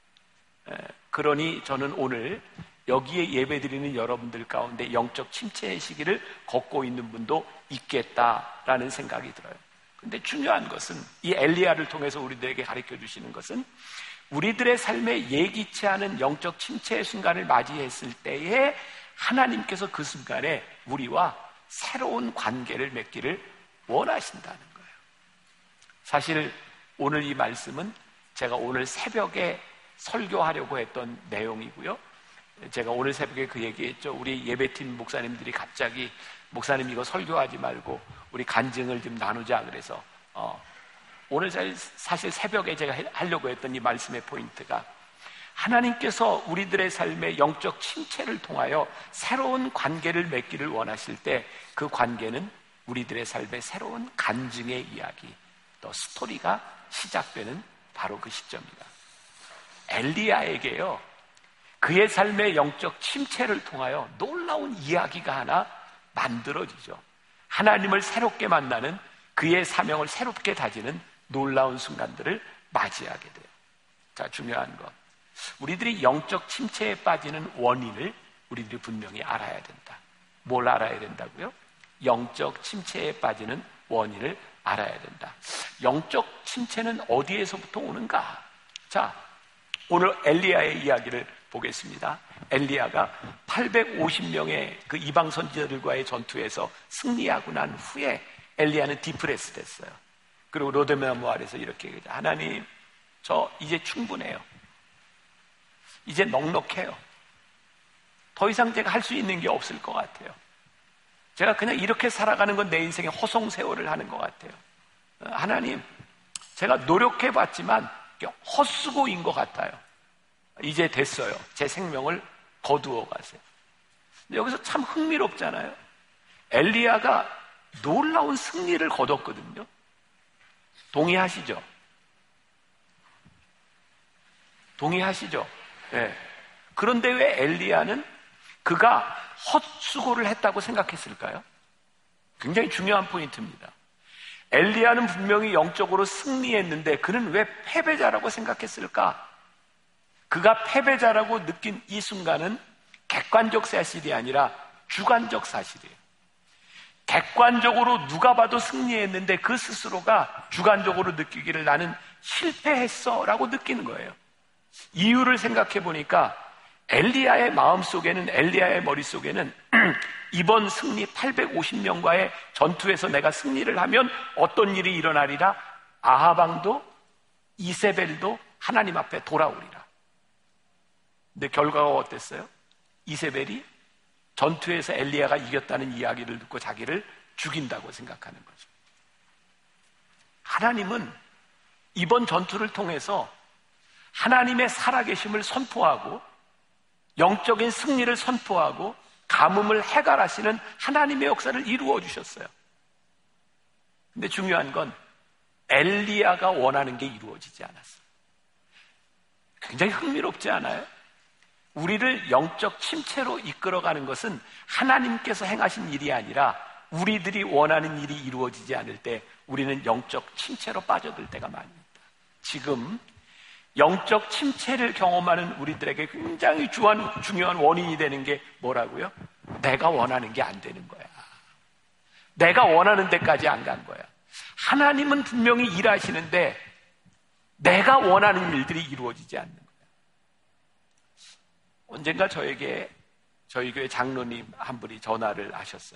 그러니 저는 오늘 여기에 예배드리는 여러분들 가운데 영적 침체의 시기를 걷고 있는 분도 있겠다라는 생각이 들어요. 그런데 중요한 것은 이 엘리야를 통해서 우리들에게 가르쳐 주시는 것은 우리들의 삶에 예기치 않은 영적 침체의 순간을 맞이했을 때에 하나님께서 그 순간에 우리와 새로운 관계를 맺기를 원하신다는 거예요. 사실 오늘 이 말씀은 제가 오늘 새벽에 설교하려고 했던 내용이고요. 제가 오늘 새벽에 그 얘기했죠. 우리 예배팀 목사님들이 갑자기 목사님 이거 설교하지 말고 우리 간증을 좀 나누자 그래서 오늘 사실 새벽에 제가 하려고 했던 이 말씀의 포인트가 하나님께서 우리들의 삶의 영적 침체를 통하여 새로운 관계를 맺기를 원하실 때 그 관계는 우리들의 삶의 새로운 간증의 이야기, 또 스토리가 시작되는 바로 그 시점입니다. 엘리야에게요, 그의 삶의 영적 침체를 통하여 놀라운 이야기가 하나 만들어지죠. 하나님을 새롭게 만나는, 그의 사명을 새롭게 다지는 놀라운 순간들을 맞이하게 돼요. 자, 중요한 것, 우리들이 영적 침체에 빠지는 원인을 우리들이 분명히 알아야 된다. 뭘 알아야 된다고요? 영적 침체에 빠지는 원인을 알아야 된다. 영적 침체는 어디에서부터 오는가? 자, 오늘 엘리야의 이야기를 보겠습니다. 엘리야가 850명의 그 이방 선지자들과의 전투에서 승리하고 난 후에 엘리야는 디프레스 됐어요. 그리고 로데메나무 아래서 이렇게 얘기하죠. 하나님, 저 이제 충분해요. 이제 넉넉해요. 더 이상 제가 할 수 있는 게 없을 것 같아요. 제가 그냥 이렇게 살아가는 건 내 인생의 허송세월을 하는 것 같아요. 하나님, 제가 노력해봤지만 헛수고인 것 같아요. 이제 됐어요. 제 생명을 거두어 가세요. 근데 여기서 참 흥미롭잖아요. 엘리야가 놀라운 승리를 거뒀거든요. 동의하시죠? 동의하시죠? 네. 그런데 왜 엘리야는 그가 헛수고를 했다고 생각했을까요? 굉장히 중요한 포인트입니다. 엘리야는 분명히 영적으로 승리했는데 그는 왜 패배자라고 생각했을까? 그가 패배자라고 느낀 이 순간은 객관적 사실이 아니라 주관적 사실이에요. 객관적으로 누가 봐도 승리했는데 그 스스로가 주관적으로 느끼기를 나는 실패했어 라고 느끼는 거예요. 이유를 생각해 보니까 엘리야의 마음속에는, 엘리야의 머릿속에는 이번 승리 850명과의 전투에서 내가 승리를 하면 어떤 일이 일어나리라? 아하방도 이세벨도 하나님 앞에 돌아오리라. 근데 결과가 어땠어요? 이세벨이 전투에서 엘리야가 이겼다는 이야기를 듣고 자기를 죽인다고 생각하는 거죠. 하나님은 이번 전투를 통해서 하나님의 살아계심을 선포하고 영적인 승리를 선포하고 가뭄을 해결하시는 하나님의 역사를 이루어 주셨어요. 근데 중요한 건 엘리야가 원하는 게 이루어지지 않았어요. 굉장히 흥미롭지 않아요? 우리를 영적 침체로 이끌어가는 것은 하나님께서 행하신 일이 아니라 우리들이 원하는 일이 이루어지지 않을 때 우리는 영적 침체로 빠져들 때가 많습니다. 지금 영적 침체를 경험하는 우리들에게 굉장히 중요한 원인이 되는 게 뭐라고요? 내가 원하는 게 안 되는 거야. 내가 원하는 데까지 안 간 거야. 하나님은 분명히 일하시는데 내가 원하는 일들이 이루어지지 않는 거야. 언젠가 저에게 저희 교회 장로님 한 분이 전화를 하셨어요.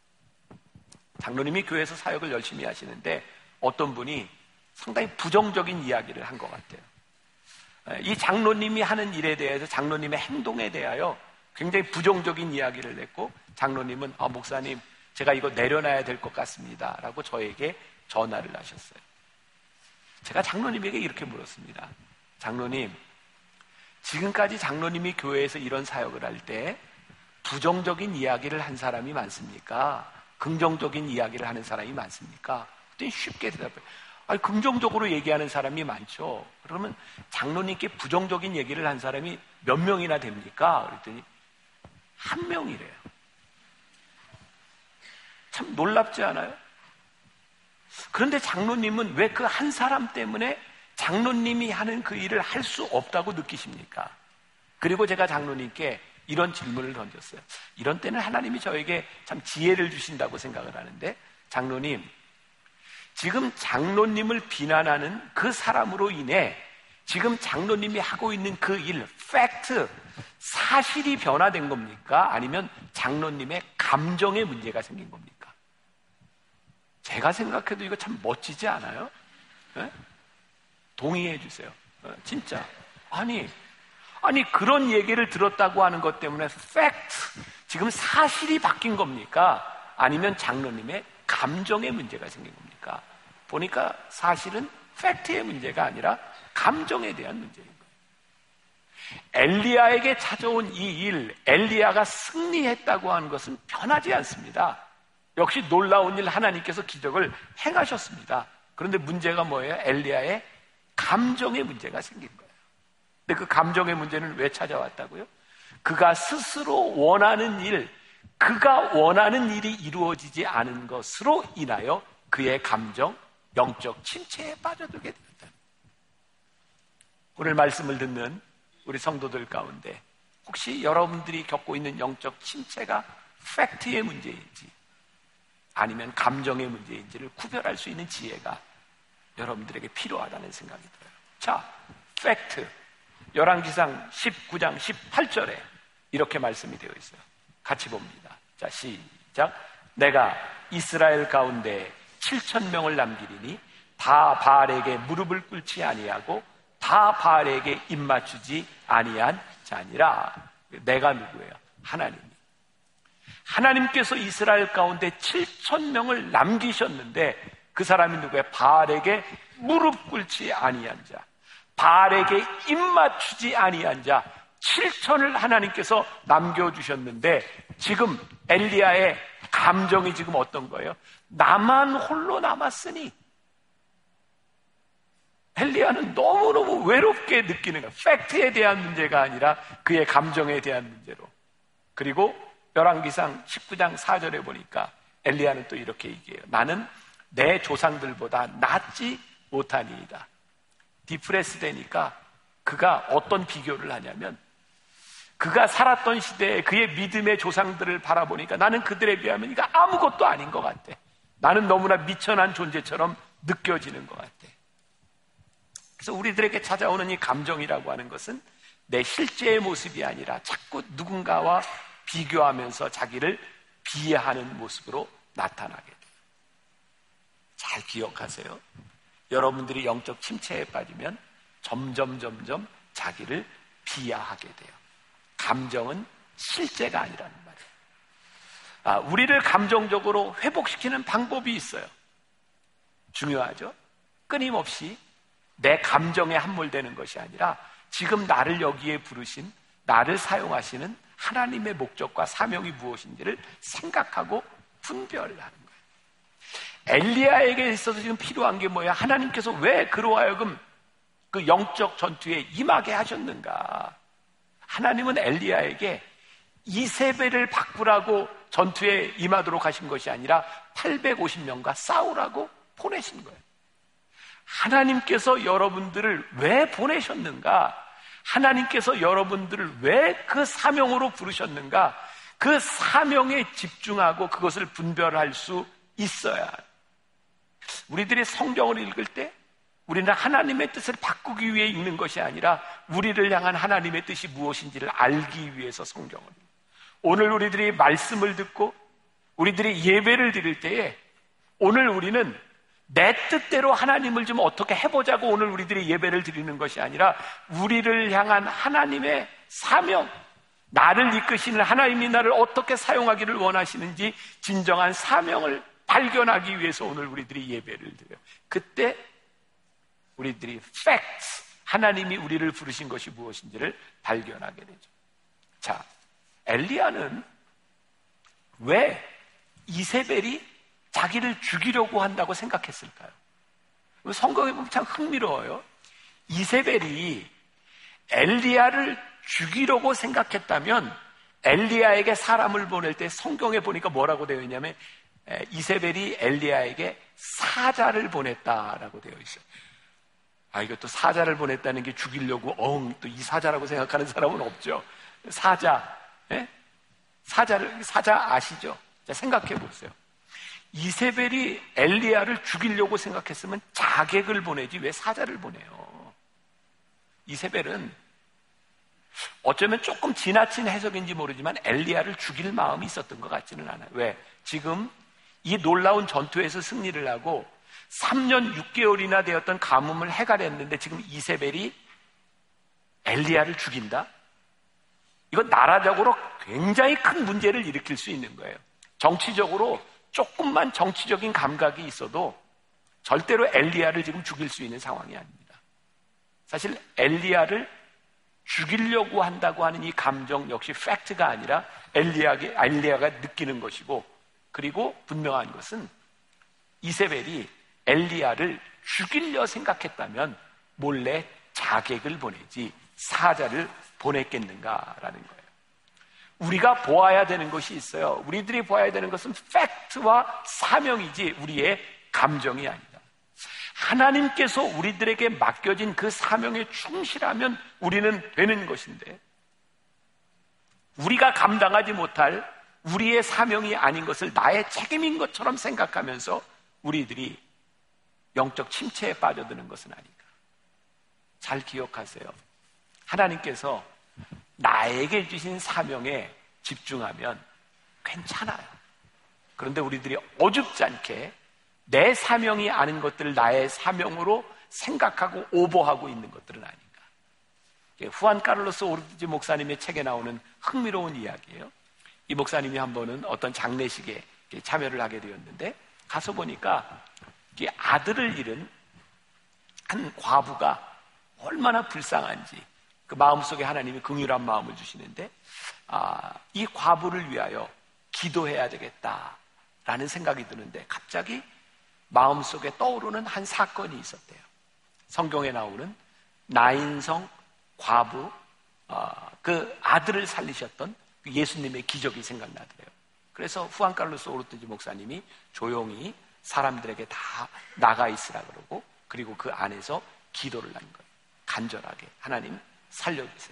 장로님이 교회에서 사역을 열심히 하시는데 어떤 분이 상당히 부정적인 이야기를 한 것 같아요. 이 장로님이 하는 일에 대해서 장로님의 행동에 대하여 굉장히 부정적인 이야기를 냈고 장로님은 목사님 제가 이거 내려놔야 될 것 같습니다 라고 저에게 전화를 하셨어요. 제가 장로님에게 이렇게 물었습니다. 장로님, 지금까지 장로님이 교회에서 이런 사역을 할 때 부정적인 이야기를 한 사람이 많습니까? 긍정적인 이야기를 하는 사람이 많습니까? 그랬더니 쉽게 대답해요. 아니, 긍정적으로 얘기하는 사람이 많죠. 그러면 장로님께 부정적인 얘기를 한 사람이 몇 명이나 됩니까? 그랬더니 한 명이래요. 참 놀랍지 않아요? 그런데 장로님은 왜 그 한 사람 때문에 장로님이 하는 그 일을 할 수 없다고 느끼십니까? 그리고 제가 장로님께 이런 질문을 던졌어요. 이런 때는 하나님이 저에게 참 지혜를 주신다고 생각을 하는데, 장로님, 지금 장로님을 비난하는 그 사람으로 인해 지금 장로님이 하고 있는 그 일, 팩트, 사실이 변화된 겁니까? 아니면 장로님의 감정에 문제가 생긴 겁니까? 제가 생각해도 이거 참 멋지지 않아요? 네? 동의해 주세요. 진짜. 아니 그런 얘기를 들었다고 하는 것 때문에 팩트, 지금 사실이 바뀐 겁니까? 아니면 장로님의 감정에 문제가 생긴 겁니까? 보니까 사실은 팩트의 문제가 아니라 감정에 대한 문제인 거예요. 엘리야에게 찾아온 이 일, 엘리야가 승리했다고 하는 것은 변하지 않습니다. 역시 놀라운 일, 하나님께서 기적을 행하셨습니다. 그런데 문제가 뭐예요? 엘리야의 감정의 문제가 생긴 거예요. 근데 그 감정의 문제는 왜 찾아왔다고요? 그가 스스로 원하는 일, 그가 원하는 일이 이루어지지 않은 것으로 인하여 그의 감정, 영적 침체에 빠져들게 되었다. 오늘 말씀을 듣는 우리 성도들 가운데 혹시 여러분들이 겪고 있는 영적 침체가 팩트의 문제인지 아니면 감정의 문제인지를 구별할 수 있는 지혜가 여러분들에게 필요하다는 생각이 들어요. 자, 팩트. 열왕기상 19장 18절에 이렇게 말씀이 되어 있어요. 같이 봅니다. 자, 시작. 내가 이스라엘 가운데 7,000명을 남기리니 다 바알에게 무릎을 꿇지 아니하고 다 바알에게 입맞추지 아니한 자니라. 내가 누구예요? 하나님이. 하나님께서 이스라엘 가운데 7,000명을 남기셨는데 그 사람이 누구예요? 바알에게 무릎 꿇지 아니한 자, 바알에게 입맞추지 아니한 자 7,000을 하나님께서 남겨주셨는데 지금 엘리야의 감정이 지금 어떤 거예요? 나만 홀로 남았으니. 엘리야는 너무너무 외롭게 느끼는 거예요. 팩트에 대한 문제가 아니라 그의 감정에 대한 문제로. 그리고 열왕기상 19장 4절에 보니까 엘리야는 또 이렇게 얘기해요. 나는 내 조상들보다 낫지 못하니이다. 디프레스 되니까 그가 어떤 비교를 하냐면 그가 살았던 시대에 그의 믿음의 조상들을 바라보니까 나는 그들에 비하면 이거 아무것도 아닌 것 같아. 나는 너무나 미천한 존재처럼 느껴지는 것 같아. 그래서 우리들에게 찾아오는 이 감정이라고 하는 것은 내 실제의 모습이 아니라 자꾸 누군가와 비교하면서 자기를 비하하는 모습으로 나타나게 돼요. 잘 기억하세요. 여러분들이 영적 침체에 빠지면 점점 자기를 비하하게 돼요. 감정은 실제가 아니라는 말이에요. 우리를 감정적으로 회복시키는 방법이 있어요. 중요하죠? 끊임없이 내 감정에 함몰되는 것이 아니라 지금 나를 여기에 부르신, 나를 사용하시는 하나님의 목적과 사명이 무엇인지를 생각하고 분별하는 거예요. 엘리야에게 있어서 지금 필요한 게 뭐야? 하나님께서 왜 그로 하여금 그 영적 전투에 임하게 하셨는가? 하나님은 엘리야에게 이세벨을 바꾸라고 전투에 임하도록 하신 것이 아니라 850명과 싸우라고 보내신 거예요. 하나님께서 여러분들을 왜 보내셨는가? 하나님께서 여러분들을 왜 그 사명으로 부르셨는가? 그 사명에 집중하고 그것을 분별할 수 있어야 해요. 우리들이 성경을 읽을 때 우리는 하나님의 뜻을 바꾸기 위해 읽는 것이 아니라 우리를 향한 하나님의 뜻이 무엇인지를 알기 위해서 성경을 읽어요. 오늘 우리들이 말씀을 듣고 우리들이 예배를 드릴 때에 오늘 우리는 내 뜻대로 하나님을 좀 어떻게 해보자고 오늘 우리들이 예배를 드리는 것이 아니라 우리를 향한 하나님의 사명, 나를 이끄시는 하나님이 나를 어떻게 사용하기를 원하시는지 진정한 사명을 발견하기 위해서 오늘 우리들이 예배를 드려요. 그때 우리들이 facts, 하나님이 우리를 부르신 것이 무엇인지를 발견하게 되죠. 자, 엘리야는 왜 이세벨이 자기를 죽이려고 한다고 생각했을까요? 성경에 보면 참 흥미로워요. 이세벨이 엘리야를 죽이려고 생각했다면 엘리야에게 사람을 보낼 때 성경에 보니까 뭐라고 되어 있냐면 이세벨이 엘리야에게 사자를 보냈다라고 되어 있어요. 이것도 사자를 보냈다는 게 죽이려고 또 이 사자라고 생각하는 사람은 없죠. 사자, 사자 아시죠? 자, 생각해 보세요. 이세벨이 엘리야를 죽이려고 생각했으면 자객을 보내지 왜 사자를 보내요? 이세벨은 어쩌면 조금 지나친 해석인지 모르지만 엘리야를 죽일 마음이 있었던 것 같지는 않아요. 왜? 지금 이 놀라운 전투에서 승리를 하고 3년 6개월이나 되었던 가뭄을 해결했는데 지금 이세벨이 엘리야를 죽인다? 이건 나라적으로 굉장히 큰 문제를 일으킬 수 있는 거예요. 정치적으로 조금만 정치적인 감각이 있어도 절대로 엘리야를 지금 죽일 수 있는 상황이 아닙니다. 사실 엘리야를 죽이려고 한다고 하는 이 감정 역시 팩트가 아니라 엘리야가 느끼는 것이고, 그리고 분명한 것은 이세벨이 엘리야를 죽이려 생각했다면 몰래 자객을 보내지 사자를 보냈겠는가라는 거예요. 우리가 보아야 되는 것이 있어요. 우리들이 보아야 되는 것은 팩트와 사명이지 우리의 감정이 아니다. 하나님께서 우리들에게 맡겨진 그 사명에 충실하면 우리는 되는 것인데, 우리가 감당하지 못할 우리의 사명이 아닌 것을 나의 책임인 것처럼 생각하면서 우리들이 영적 침체에 빠져드는 것은 아닌가. 잘 기억하세요. 하나님께서 나에게 주신 사명에 집중하면 괜찮아요. 그런데 우리들이 어줍지 않게 내 사명이 아닌 것들을 나의 사명으로 생각하고 오버하고 있는 것들은 아닌가. 후안 카를로스 오르티지 목사님의 책에 나오는 흥미로운 이야기예요. 이 목사님이 한 번은 어떤 장례식에 참여를 하게 되었는데 가서 보니까 아들을 잃은 한 과부가 얼마나 불쌍한지 그 마음속에 하나님이 긍휼한 마음을 주시는데 이 과부를 위하여 기도해야 되겠다라는 생각이 드는데 갑자기 마음속에 떠오르는 한 사건이 있었대요. 성경에 나오는 나인성 과부 그 아들을 살리셨던 예수님의 기적이 생각나더래요. 그래서 후안 카를로스 오르티지 목사님이 조용히 사람들에게 다 나가 있으라 그러고, 그리고 그 안에서 기도를 한 거예요. 간절하게 하나님 살려주세요.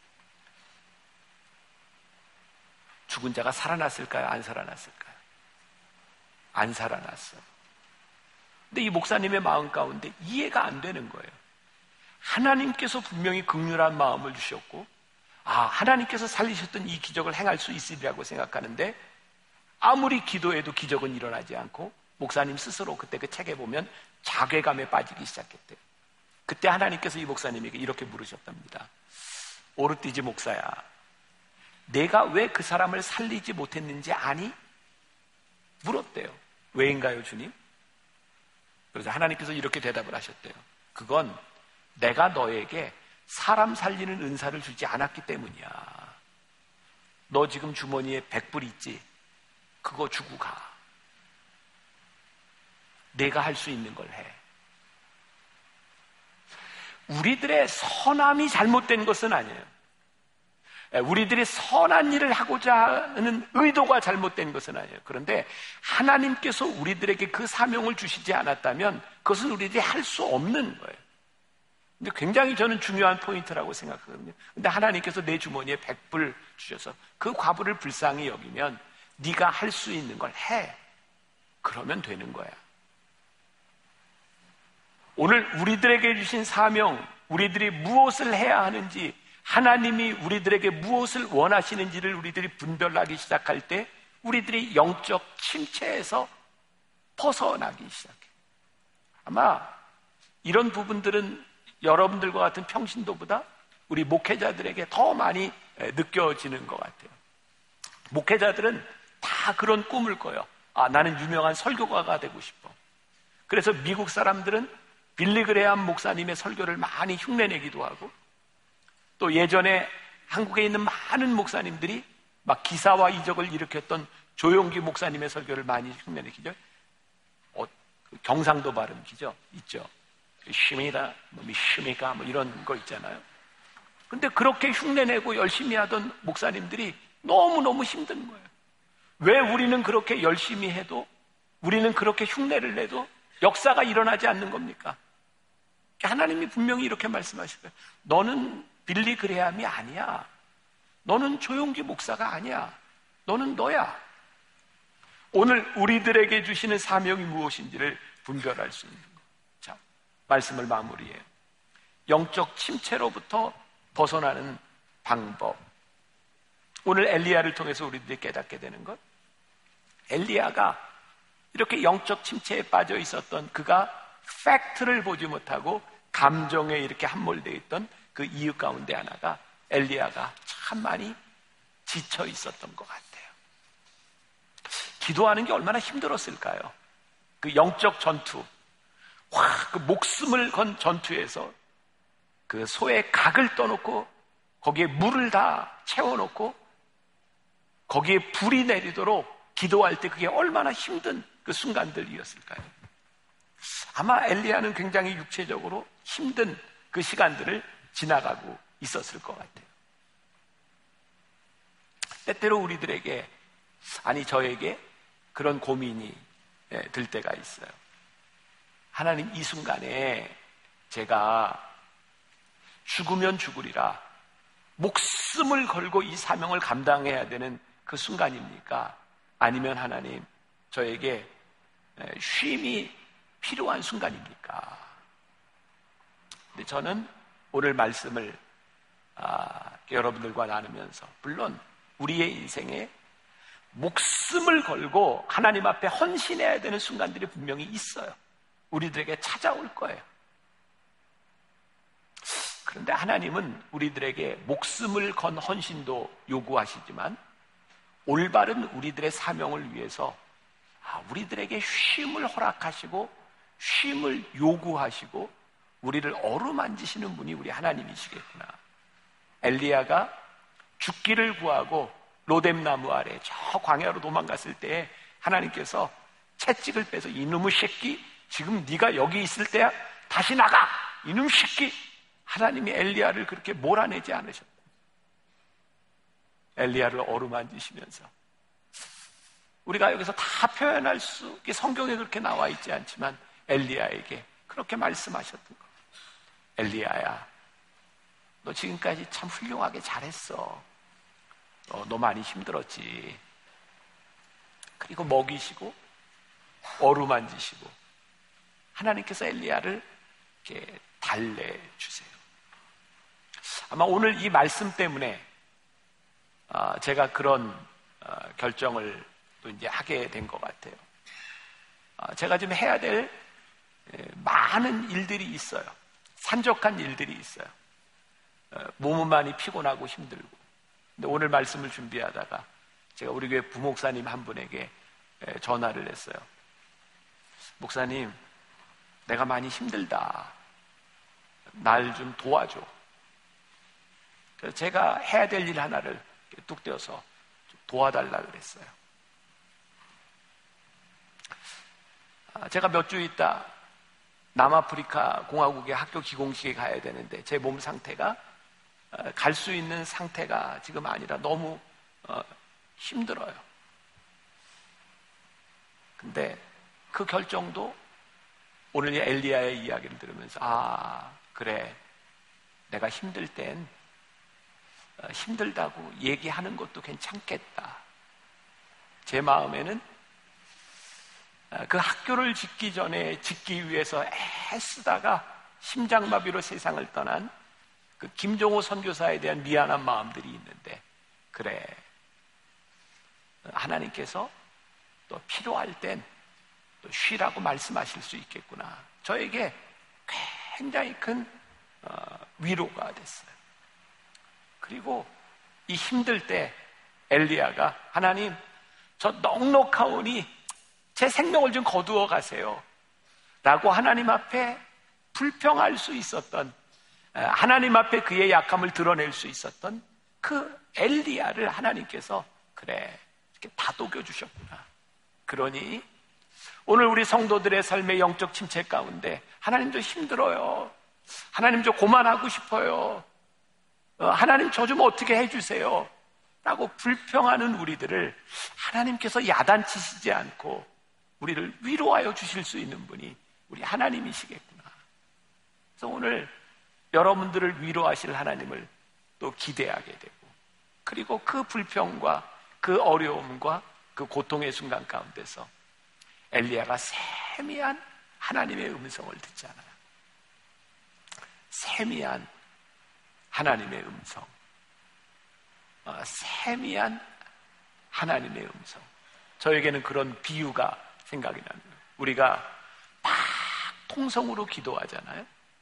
죽은 자가 살아났을까요? 안 살아났을까요? 안 살아났어요. 근데 이 목사님의 마음 가운데 이해가 안 되는 거예요. 하나님께서 분명히 긍휼한 마음을 주셨고 하나님께서 살리셨던 이 기적을 행할 수 있으리라고 생각하는데 아무리 기도해도 기적은 일어나지 않고 목사님 스스로 그때 그 책에 보면 자괴감에 빠지기 시작했대요. 그때 하나님께서 이 목사님에게 이렇게 물으셨답니다. 오르띠지 목사야, 내가 왜 그 사람을 살리지 못했는지 아니? 물었대요. 왜인가요, 주님? 그래서 하나님께서 이렇게 대답을 하셨대요. 그건 내가 너에게 사람 살리는 은사를 주지 않았기 때문이야. 너 지금 주머니에 100불 있지? 그거 주고 가. 내가 할 수 있는 걸 해. 우리들의 선함이 잘못된 것은 아니에요. 우리들이 선한 일을 하고자 하는 의도가 잘못된 것은 아니에요. 그런데 하나님께서 우리들에게 그 사명을 주시지 않았다면 그것은 우리들이 할 수 없는 거예요. 근데 굉장히 저는 중요한 포인트라고 생각하거든요. 근데 하나님께서 내 주머니에 100불 주셔서 그 과부를 불쌍히 여기면 네가 할 수 있는 걸 해. 그러면 되는 거야. 오늘 우리들에게 주신 사명, 우리들이 무엇을 해야 하는지, 하나님이 우리들에게 무엇을 원하시는지를 우리들이 분별하기 시작할 때 우리들이 영적 침체에서 벗어나기 시작해요. 아마 이런 부분들은 여러분들과 같은 평신도보다 우리 목회자들에게 더 많이 느껴지는 것 같아요. 목회자들은 다 그런 꿈을 꿔요. 아, 나는 유명한 설교가가 되고 싶어. 그래서 미국 사람들은 빌리 그레함 목사님의 설교를 많이 흉내내기도 하고, 또 예전에 한국에 있는 많은 목사님들이 막 기사와 이적을 일으켰던 조용기 목사님의 설교를 많이 흉내내기죠. 경상도 발음이죠. 있죠. 심이다, 미심이가 이런 거 있잖아요. 근데 그렇게 흉내내고 열심히 하던 목사님들이 너무너무 힘든 거예요. 왜 우리는 그렇게 열심히 해도, 우리는 그렇게 흉내를 내도 역사가 일어나지 않는 겁니까? 하나님이 분명히 이렇게 말씀하실 거예요. 너는 빌리 그레함이 아니야. 너는 조용기 목사가 아니야. 너는 너야. 오늘 우리들에게 주시는 사명이 무엇인지를 분별할 수 있는 것. 자, 말씀을 마무리해요. 영적 침체로부터 벗어나는 방법. 오늘 엘리야를 통해서 우리들이 깨닫게 되는 것. 엘리야가 이렇게 영적 침체에 빠져 있었던 그가 팩트를 보지 못하고 감정에 이렇게 함몰되어 있던 그 이유 가운데 하나가 엘리야가 참 많이 지쳐 있었던 것 같아요. 기도하는 게 얼마나 힘들었을까요? 그 영적 전투, 그 목숨을 건 전투에서 그 소의 각을 떠놓고 거기에 물을 다 채워놓고 거기에 불이 내리도록 기도할 때 그게 얼마나 힘든 그 순간들이었을까요? 아마 엘리야는 굉장히 육체적으로 힘든 그 시간들을 지나가고 있었을 것 같아요. 때때로 우리들에게, 아니 저에게 그런 고민이 들 때가 있어요. 하나님, 이 순간에 제가 죽으면 죽으리라 목숨을 걸고 이 사명을 감당해야 되는 그 순간입니까? 아니면 하나님, 저에게 쉼이 필요한 순간입니까? 근데 저는 오늘 말씀을 여러분들과 나누면서, 물론 우리의 인생에 목숨을 걸고 하나님 앞에 헌신해야 되는 순간들이 분명히 있어요. 우리들에게 찾아올 거예요. 그런데 하나님은 우리들에게 목숨을 건 헌신도 요구하시지만 올바른 우리들의 사명을 위해서 우리들에게 쉼을 허락하시고 쉼을 요구하시고 우리를 어루만지시는 분이 우리 하나님이시겠구나. 엘리야가 죽기를 구하고 로뎀나무 아래 저 광야로 도망갔을 때 하나님께서 채찍을 빼서 이놈의 새끼, 지금 네가 여기 있을 때야, 다시 나가, 이놈의 새끼. 하나님이 엘리야를 그렇게 몰아내지 않으셨다. 엘리야를 어루만지시면서, 우리가 여기서 다 표현할 수, 성경에 그렇게 나와 있지 않지만 엘리야에게 그렇게 말씀하셨던 거예요. 엘리야야, 너 지금까지 참 훌륭하게 잘했어. 너 많이 힘들었지. 그리고 먹이시고 어루만지시고 하나님께서 엘리야를 이렇게 달래주세요. 아마 오늘 이 말씀 때문에 제가 그런 결정을 또 이제 하게 된 것 같아요. 제가 지금 해야 될 많은 일들이 있어요. 산적한 일들이 있어요. 몸은 많이 피곤하고 힘들고. 근데 오늘 말씀을 준비하다가 제가 우리 교회 부목사님 한 분에게 전화를 했어요. 목사님, 내가 많이 힘들다. 날 좀 도와줘. 그래서 제가 해야 될 일 하나를 뚝 떼어서 좀 도와달라 그랬어요. 제가 몇 주 있다 남아프리카 공화국의 학교 기공식에 가야 되는데 제 몸 상태가 갈 수 있는 상태가 지금 아니라 너무 힘들어요. 근데 그 결정도 오늘 이 엘리야의 이야기를 들으면서 그래, 내가 힘들 땐 힘들다고 얘기하는 것도 괜찮겠다. 제 마음에는 그 학교를 짓기 전에 짓기 위해서 애쓰다가 심장마비로 세상을 떠난 그 김종호 선교사에 대한 미안한 마음들이 있는데, 그래, 하나님께서 또 필요할 땐 또 쉬라고 말씀하실 수 있겠구나. 저에게 굉장히 큰 위로가 됐어요. 그리고 이 힘들 때 엘리야가 하나님, 저 넉넉하오니 제 생명을 좀 거두어 가세요 라고 하나님 앞에 불평할 수 있었던, 하나님 앞에 그의 약함을 드러낼 수 있었던 그 엘리야를 하나님께서 그래, 이렇게 다독여 주셨구나. 그러니 오늘 우리 성도들의 삶의 영적 침체 가운데 하나님 저 힘들어요, 하나님 저 고만하고 싶어요, 하나님 저 좀 어떻게 해주세요 라고 불평하는 우리들을 하나님께서 야단치시지 않고 우리를 위로하여 주실 수 있는 분이 우리 하나님이시겠구나. 그래서 오늘 여러분들을 위로하실 하나님을 또 기대하게 되고, 그리고 그 불평과 그 어려움과 그 고통의 순간 가운데서 엘리야가 세미한 하나님의 음성을 듣잖아요. 세미한 하나님의 음성, 세미한 하나님의 음성. 저에게는 그런 비유가 생각이 나는 거예요. 우리가 막 통성으로 기도하잖아요.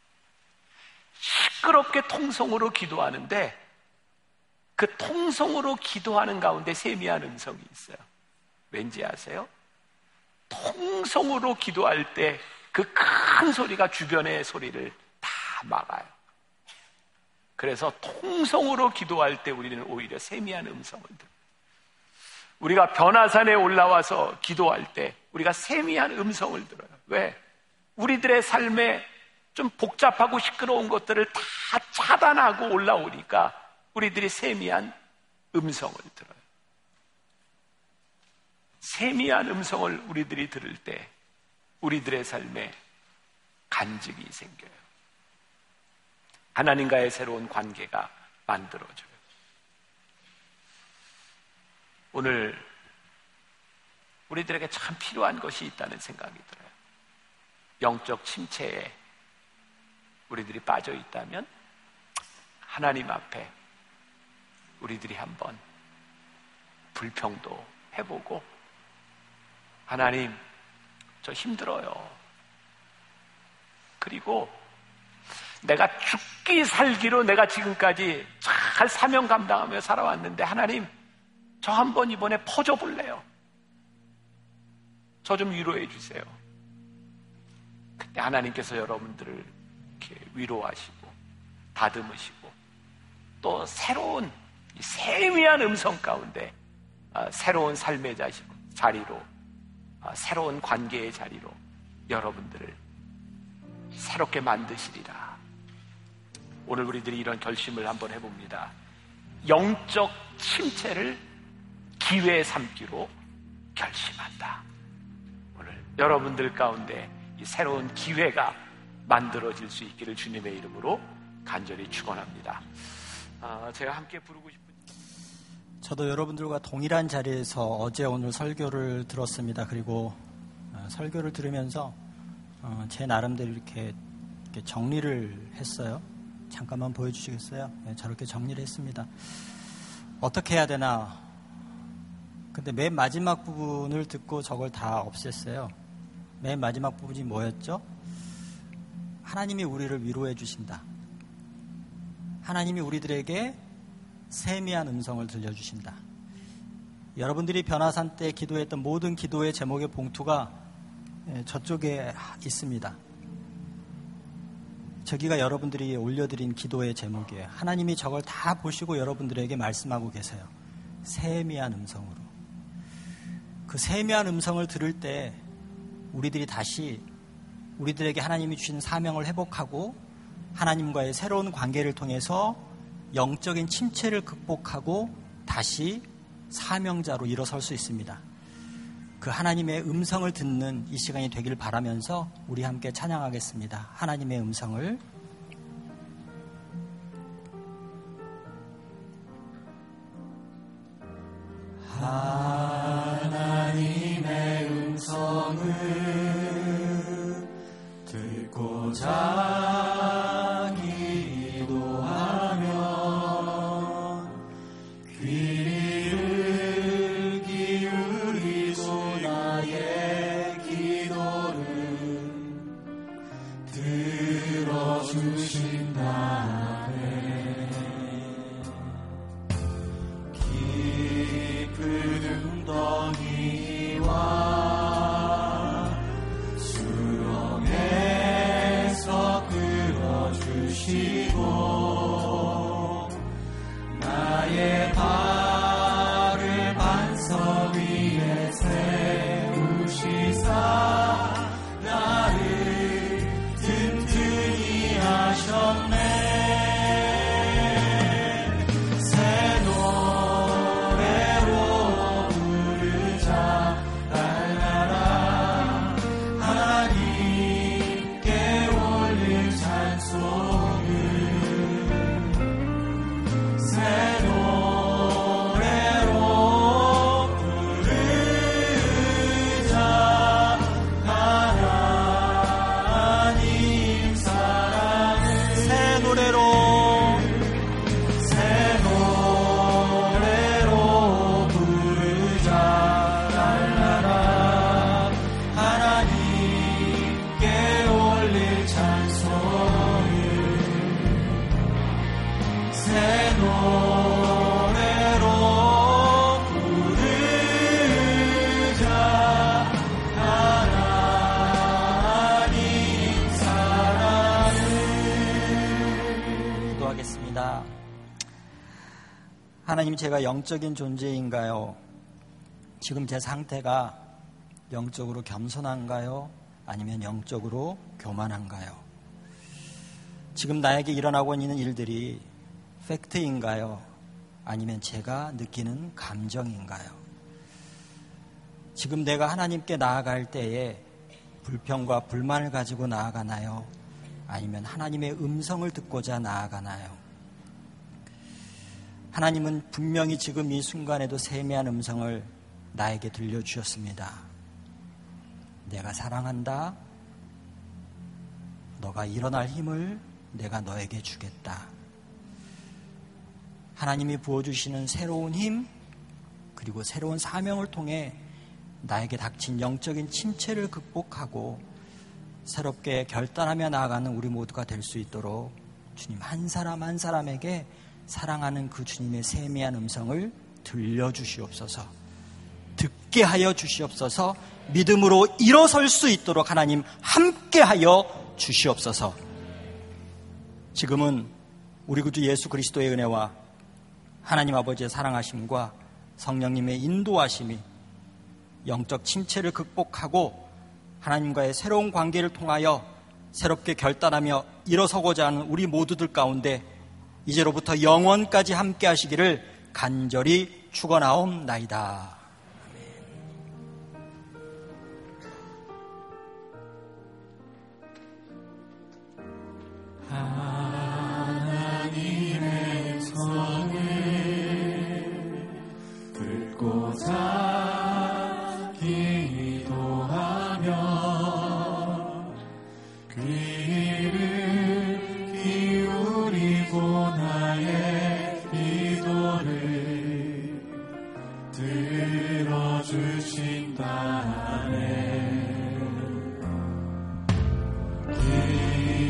시끄럽게 통성으로 기도하는데 그 통성으로 기도하는 가운데 세미한 음성이 있어요. 왠지 아세요? 통성으로 기도할 때 그 큰 소리가 주변의 소리를 다 막아요. 그래서 통성으로 기도할 때 우리는 오히려 세미한 음성을 들어요. 우리가 변화산에 올라와서 기도할 때 우리가 세미한 음성을 들어요. 왜? 우리들의 삶에 좀 복잡하고 시끄러운 것들을 다 차단하고 올라오니까 우리들이 세미한 음성을 들어요. 세미한 음성을 우리들이 들을 때 우리들의 삶에 간증이 생겨요. 하나님과의 새로운 관계가 만들어져요. 오늘 우리들에게 참 필요한 것이 있다는 생각이 들어요. 영적 침체에 우리들이 빠져 있다면 하나님 앞에 우리들이 한번 불평도 해보고, 하나님 저 힘들어요. 그리고 내가 죽기 살기로 내가 지금까지 잘 사명 감당하며 살아왔는데 하나님 저 한번 이번에 퍼져볼래요. 저 좀 위로해 주세요. 그때 하나님께서 여러분들을 이렇게 위로하시고 다듬으시고 또 새로운 세미한 음성 가운데 새로운 삶의 자리로, 새로운 관계의 자리로 여러분들을 새롭게 만드시리라. 오늘 우리들이 이런 결심을 한번 해봅니다. 영적 침체를 기회 삼기로 결심한다. 오늘 여러분들 가운데 이 새로운 기회가 만들어질 수 있기를 주님의 이름으로 간절히 축원합니다. 제가 함께 부르고 싶은, 저도 여러분들과 동일한 자리에서 어제 오늘 설교를 들었습니다. 그리고 설교를 들으면서 제 나름대로 이렇게 정리를 했어요. 잠깐만 보여주시겠어요? 네, 저렇게 정리를 했습니다. 어떻게 해야 되나? 근데 맨 마지막 부분을 듣고 저걸 다 없앴어요. 맨 마지막 부분이 뭐였죠? 하나님이 우리를 위로해 주신다. 하나님이 우리들에게 세미한 음성을 들려주신다. 여러분들이 변화산 때 기도했던 모든 기도의 제목의 봉투가 저쪽에 있습니다. 저기가 여러분들이 올려드린 기도의 제목이에요. 하나님이 저걸 다 보시고 여러분들에게 말씀하고 계세요. 세미한 음성으로. 그 세미한 음성을 들을 때 우리들이 다시 우리들에게 하나님이 주신 사명을 회복하고 하나님과의 새로운 관계를 통해서 영적인 침체를 극복하고 다시 사명자로 일어설 수 있습니다. 그 하나님의 음성을 듣는 이 시간이 되길 바라면서 우리 함께 찬양하겠습니다. 하나님의 음성을. 하나님의 음성을 듣고자 기도하며 귀를 기울이고 나의 기도를 들어주신다네. 깊은 웅덩이와 주시고 나의 발을 반석 위에 세우시사 나를 든든히 하셨네. 새 노래로 부르자 날라라. 하나님께 올릴 찬송 하나님, 제가 영적인 존재인가요? 지금 제 상태가 영적으로 겸손한가요? 아니면 영적으로 교만한가요? 지금 나에게 일어나고 있는 일들이 팩트인가요? 아니면 제가 느끼는 감정인가요? 지금 내가 하나님께 나아갈 때에 불평과 불만을 가지고 나아가나요? 아니면 하나님의 음성을 듣고자 나아가나요? 하나님은 분명히 지금 이 순간에도 세미한 음성을 나에게 들려주셨습니다. 내가 사랑한다. 너가 일어날 힘을 내가 너에게 주겠다. 하나님이 부어주시는 새로운 힘, 그리고 새로운 사명을 통해 나에게 닥친 영적인 침체를 극복하고 새롭게 결단하며 나아가는 우리 모두가 될 수 있도록 주님 한 사람 한 사람에게 사랑하는 그 주님의 세미한 음성을 들려주시옵소서. 듣게 하여 주시옵소서. 믿음으로 일어설 수 있도록 하나님 함께 하여 주시옵소서. 지금은 우리 구주 예수 그리스도의 은혜와 하나님 아버지의 사랑하심과 성령님의 인도하심이 영적 침체를 극복하고 하나님과의 새로운 관계를 통하여 새롭게 결단하며 일어서고자 하는 우리 모두들 가운데 이제로부터 영원까지 함께 하시기를 간절히 축원하옵나이다. 하나님의 성을 듣고자 기도하며 귀를 기울이고 나의 기도를 들어주신다네.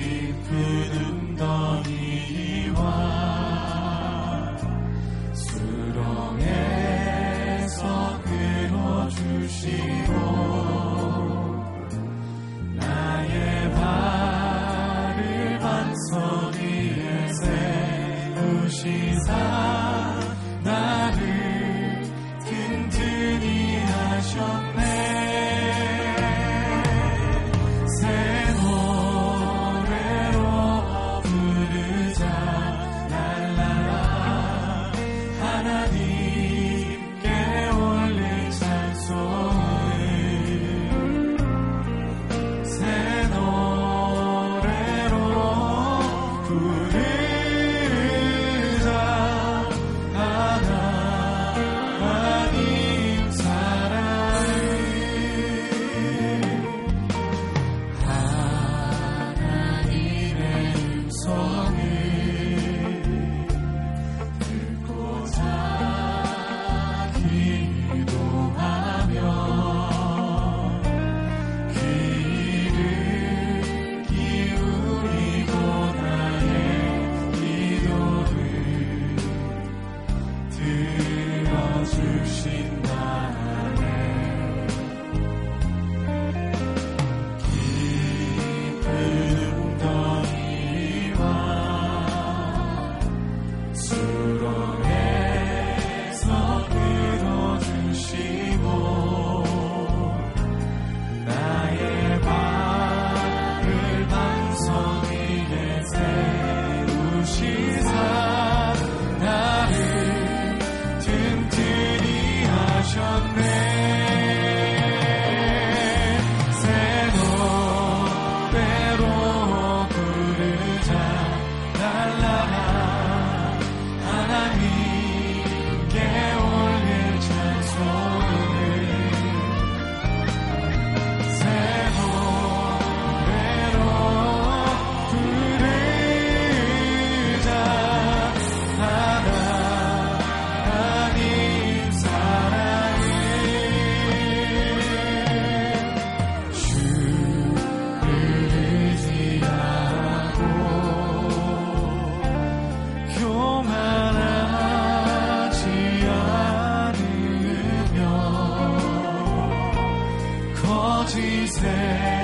거짓에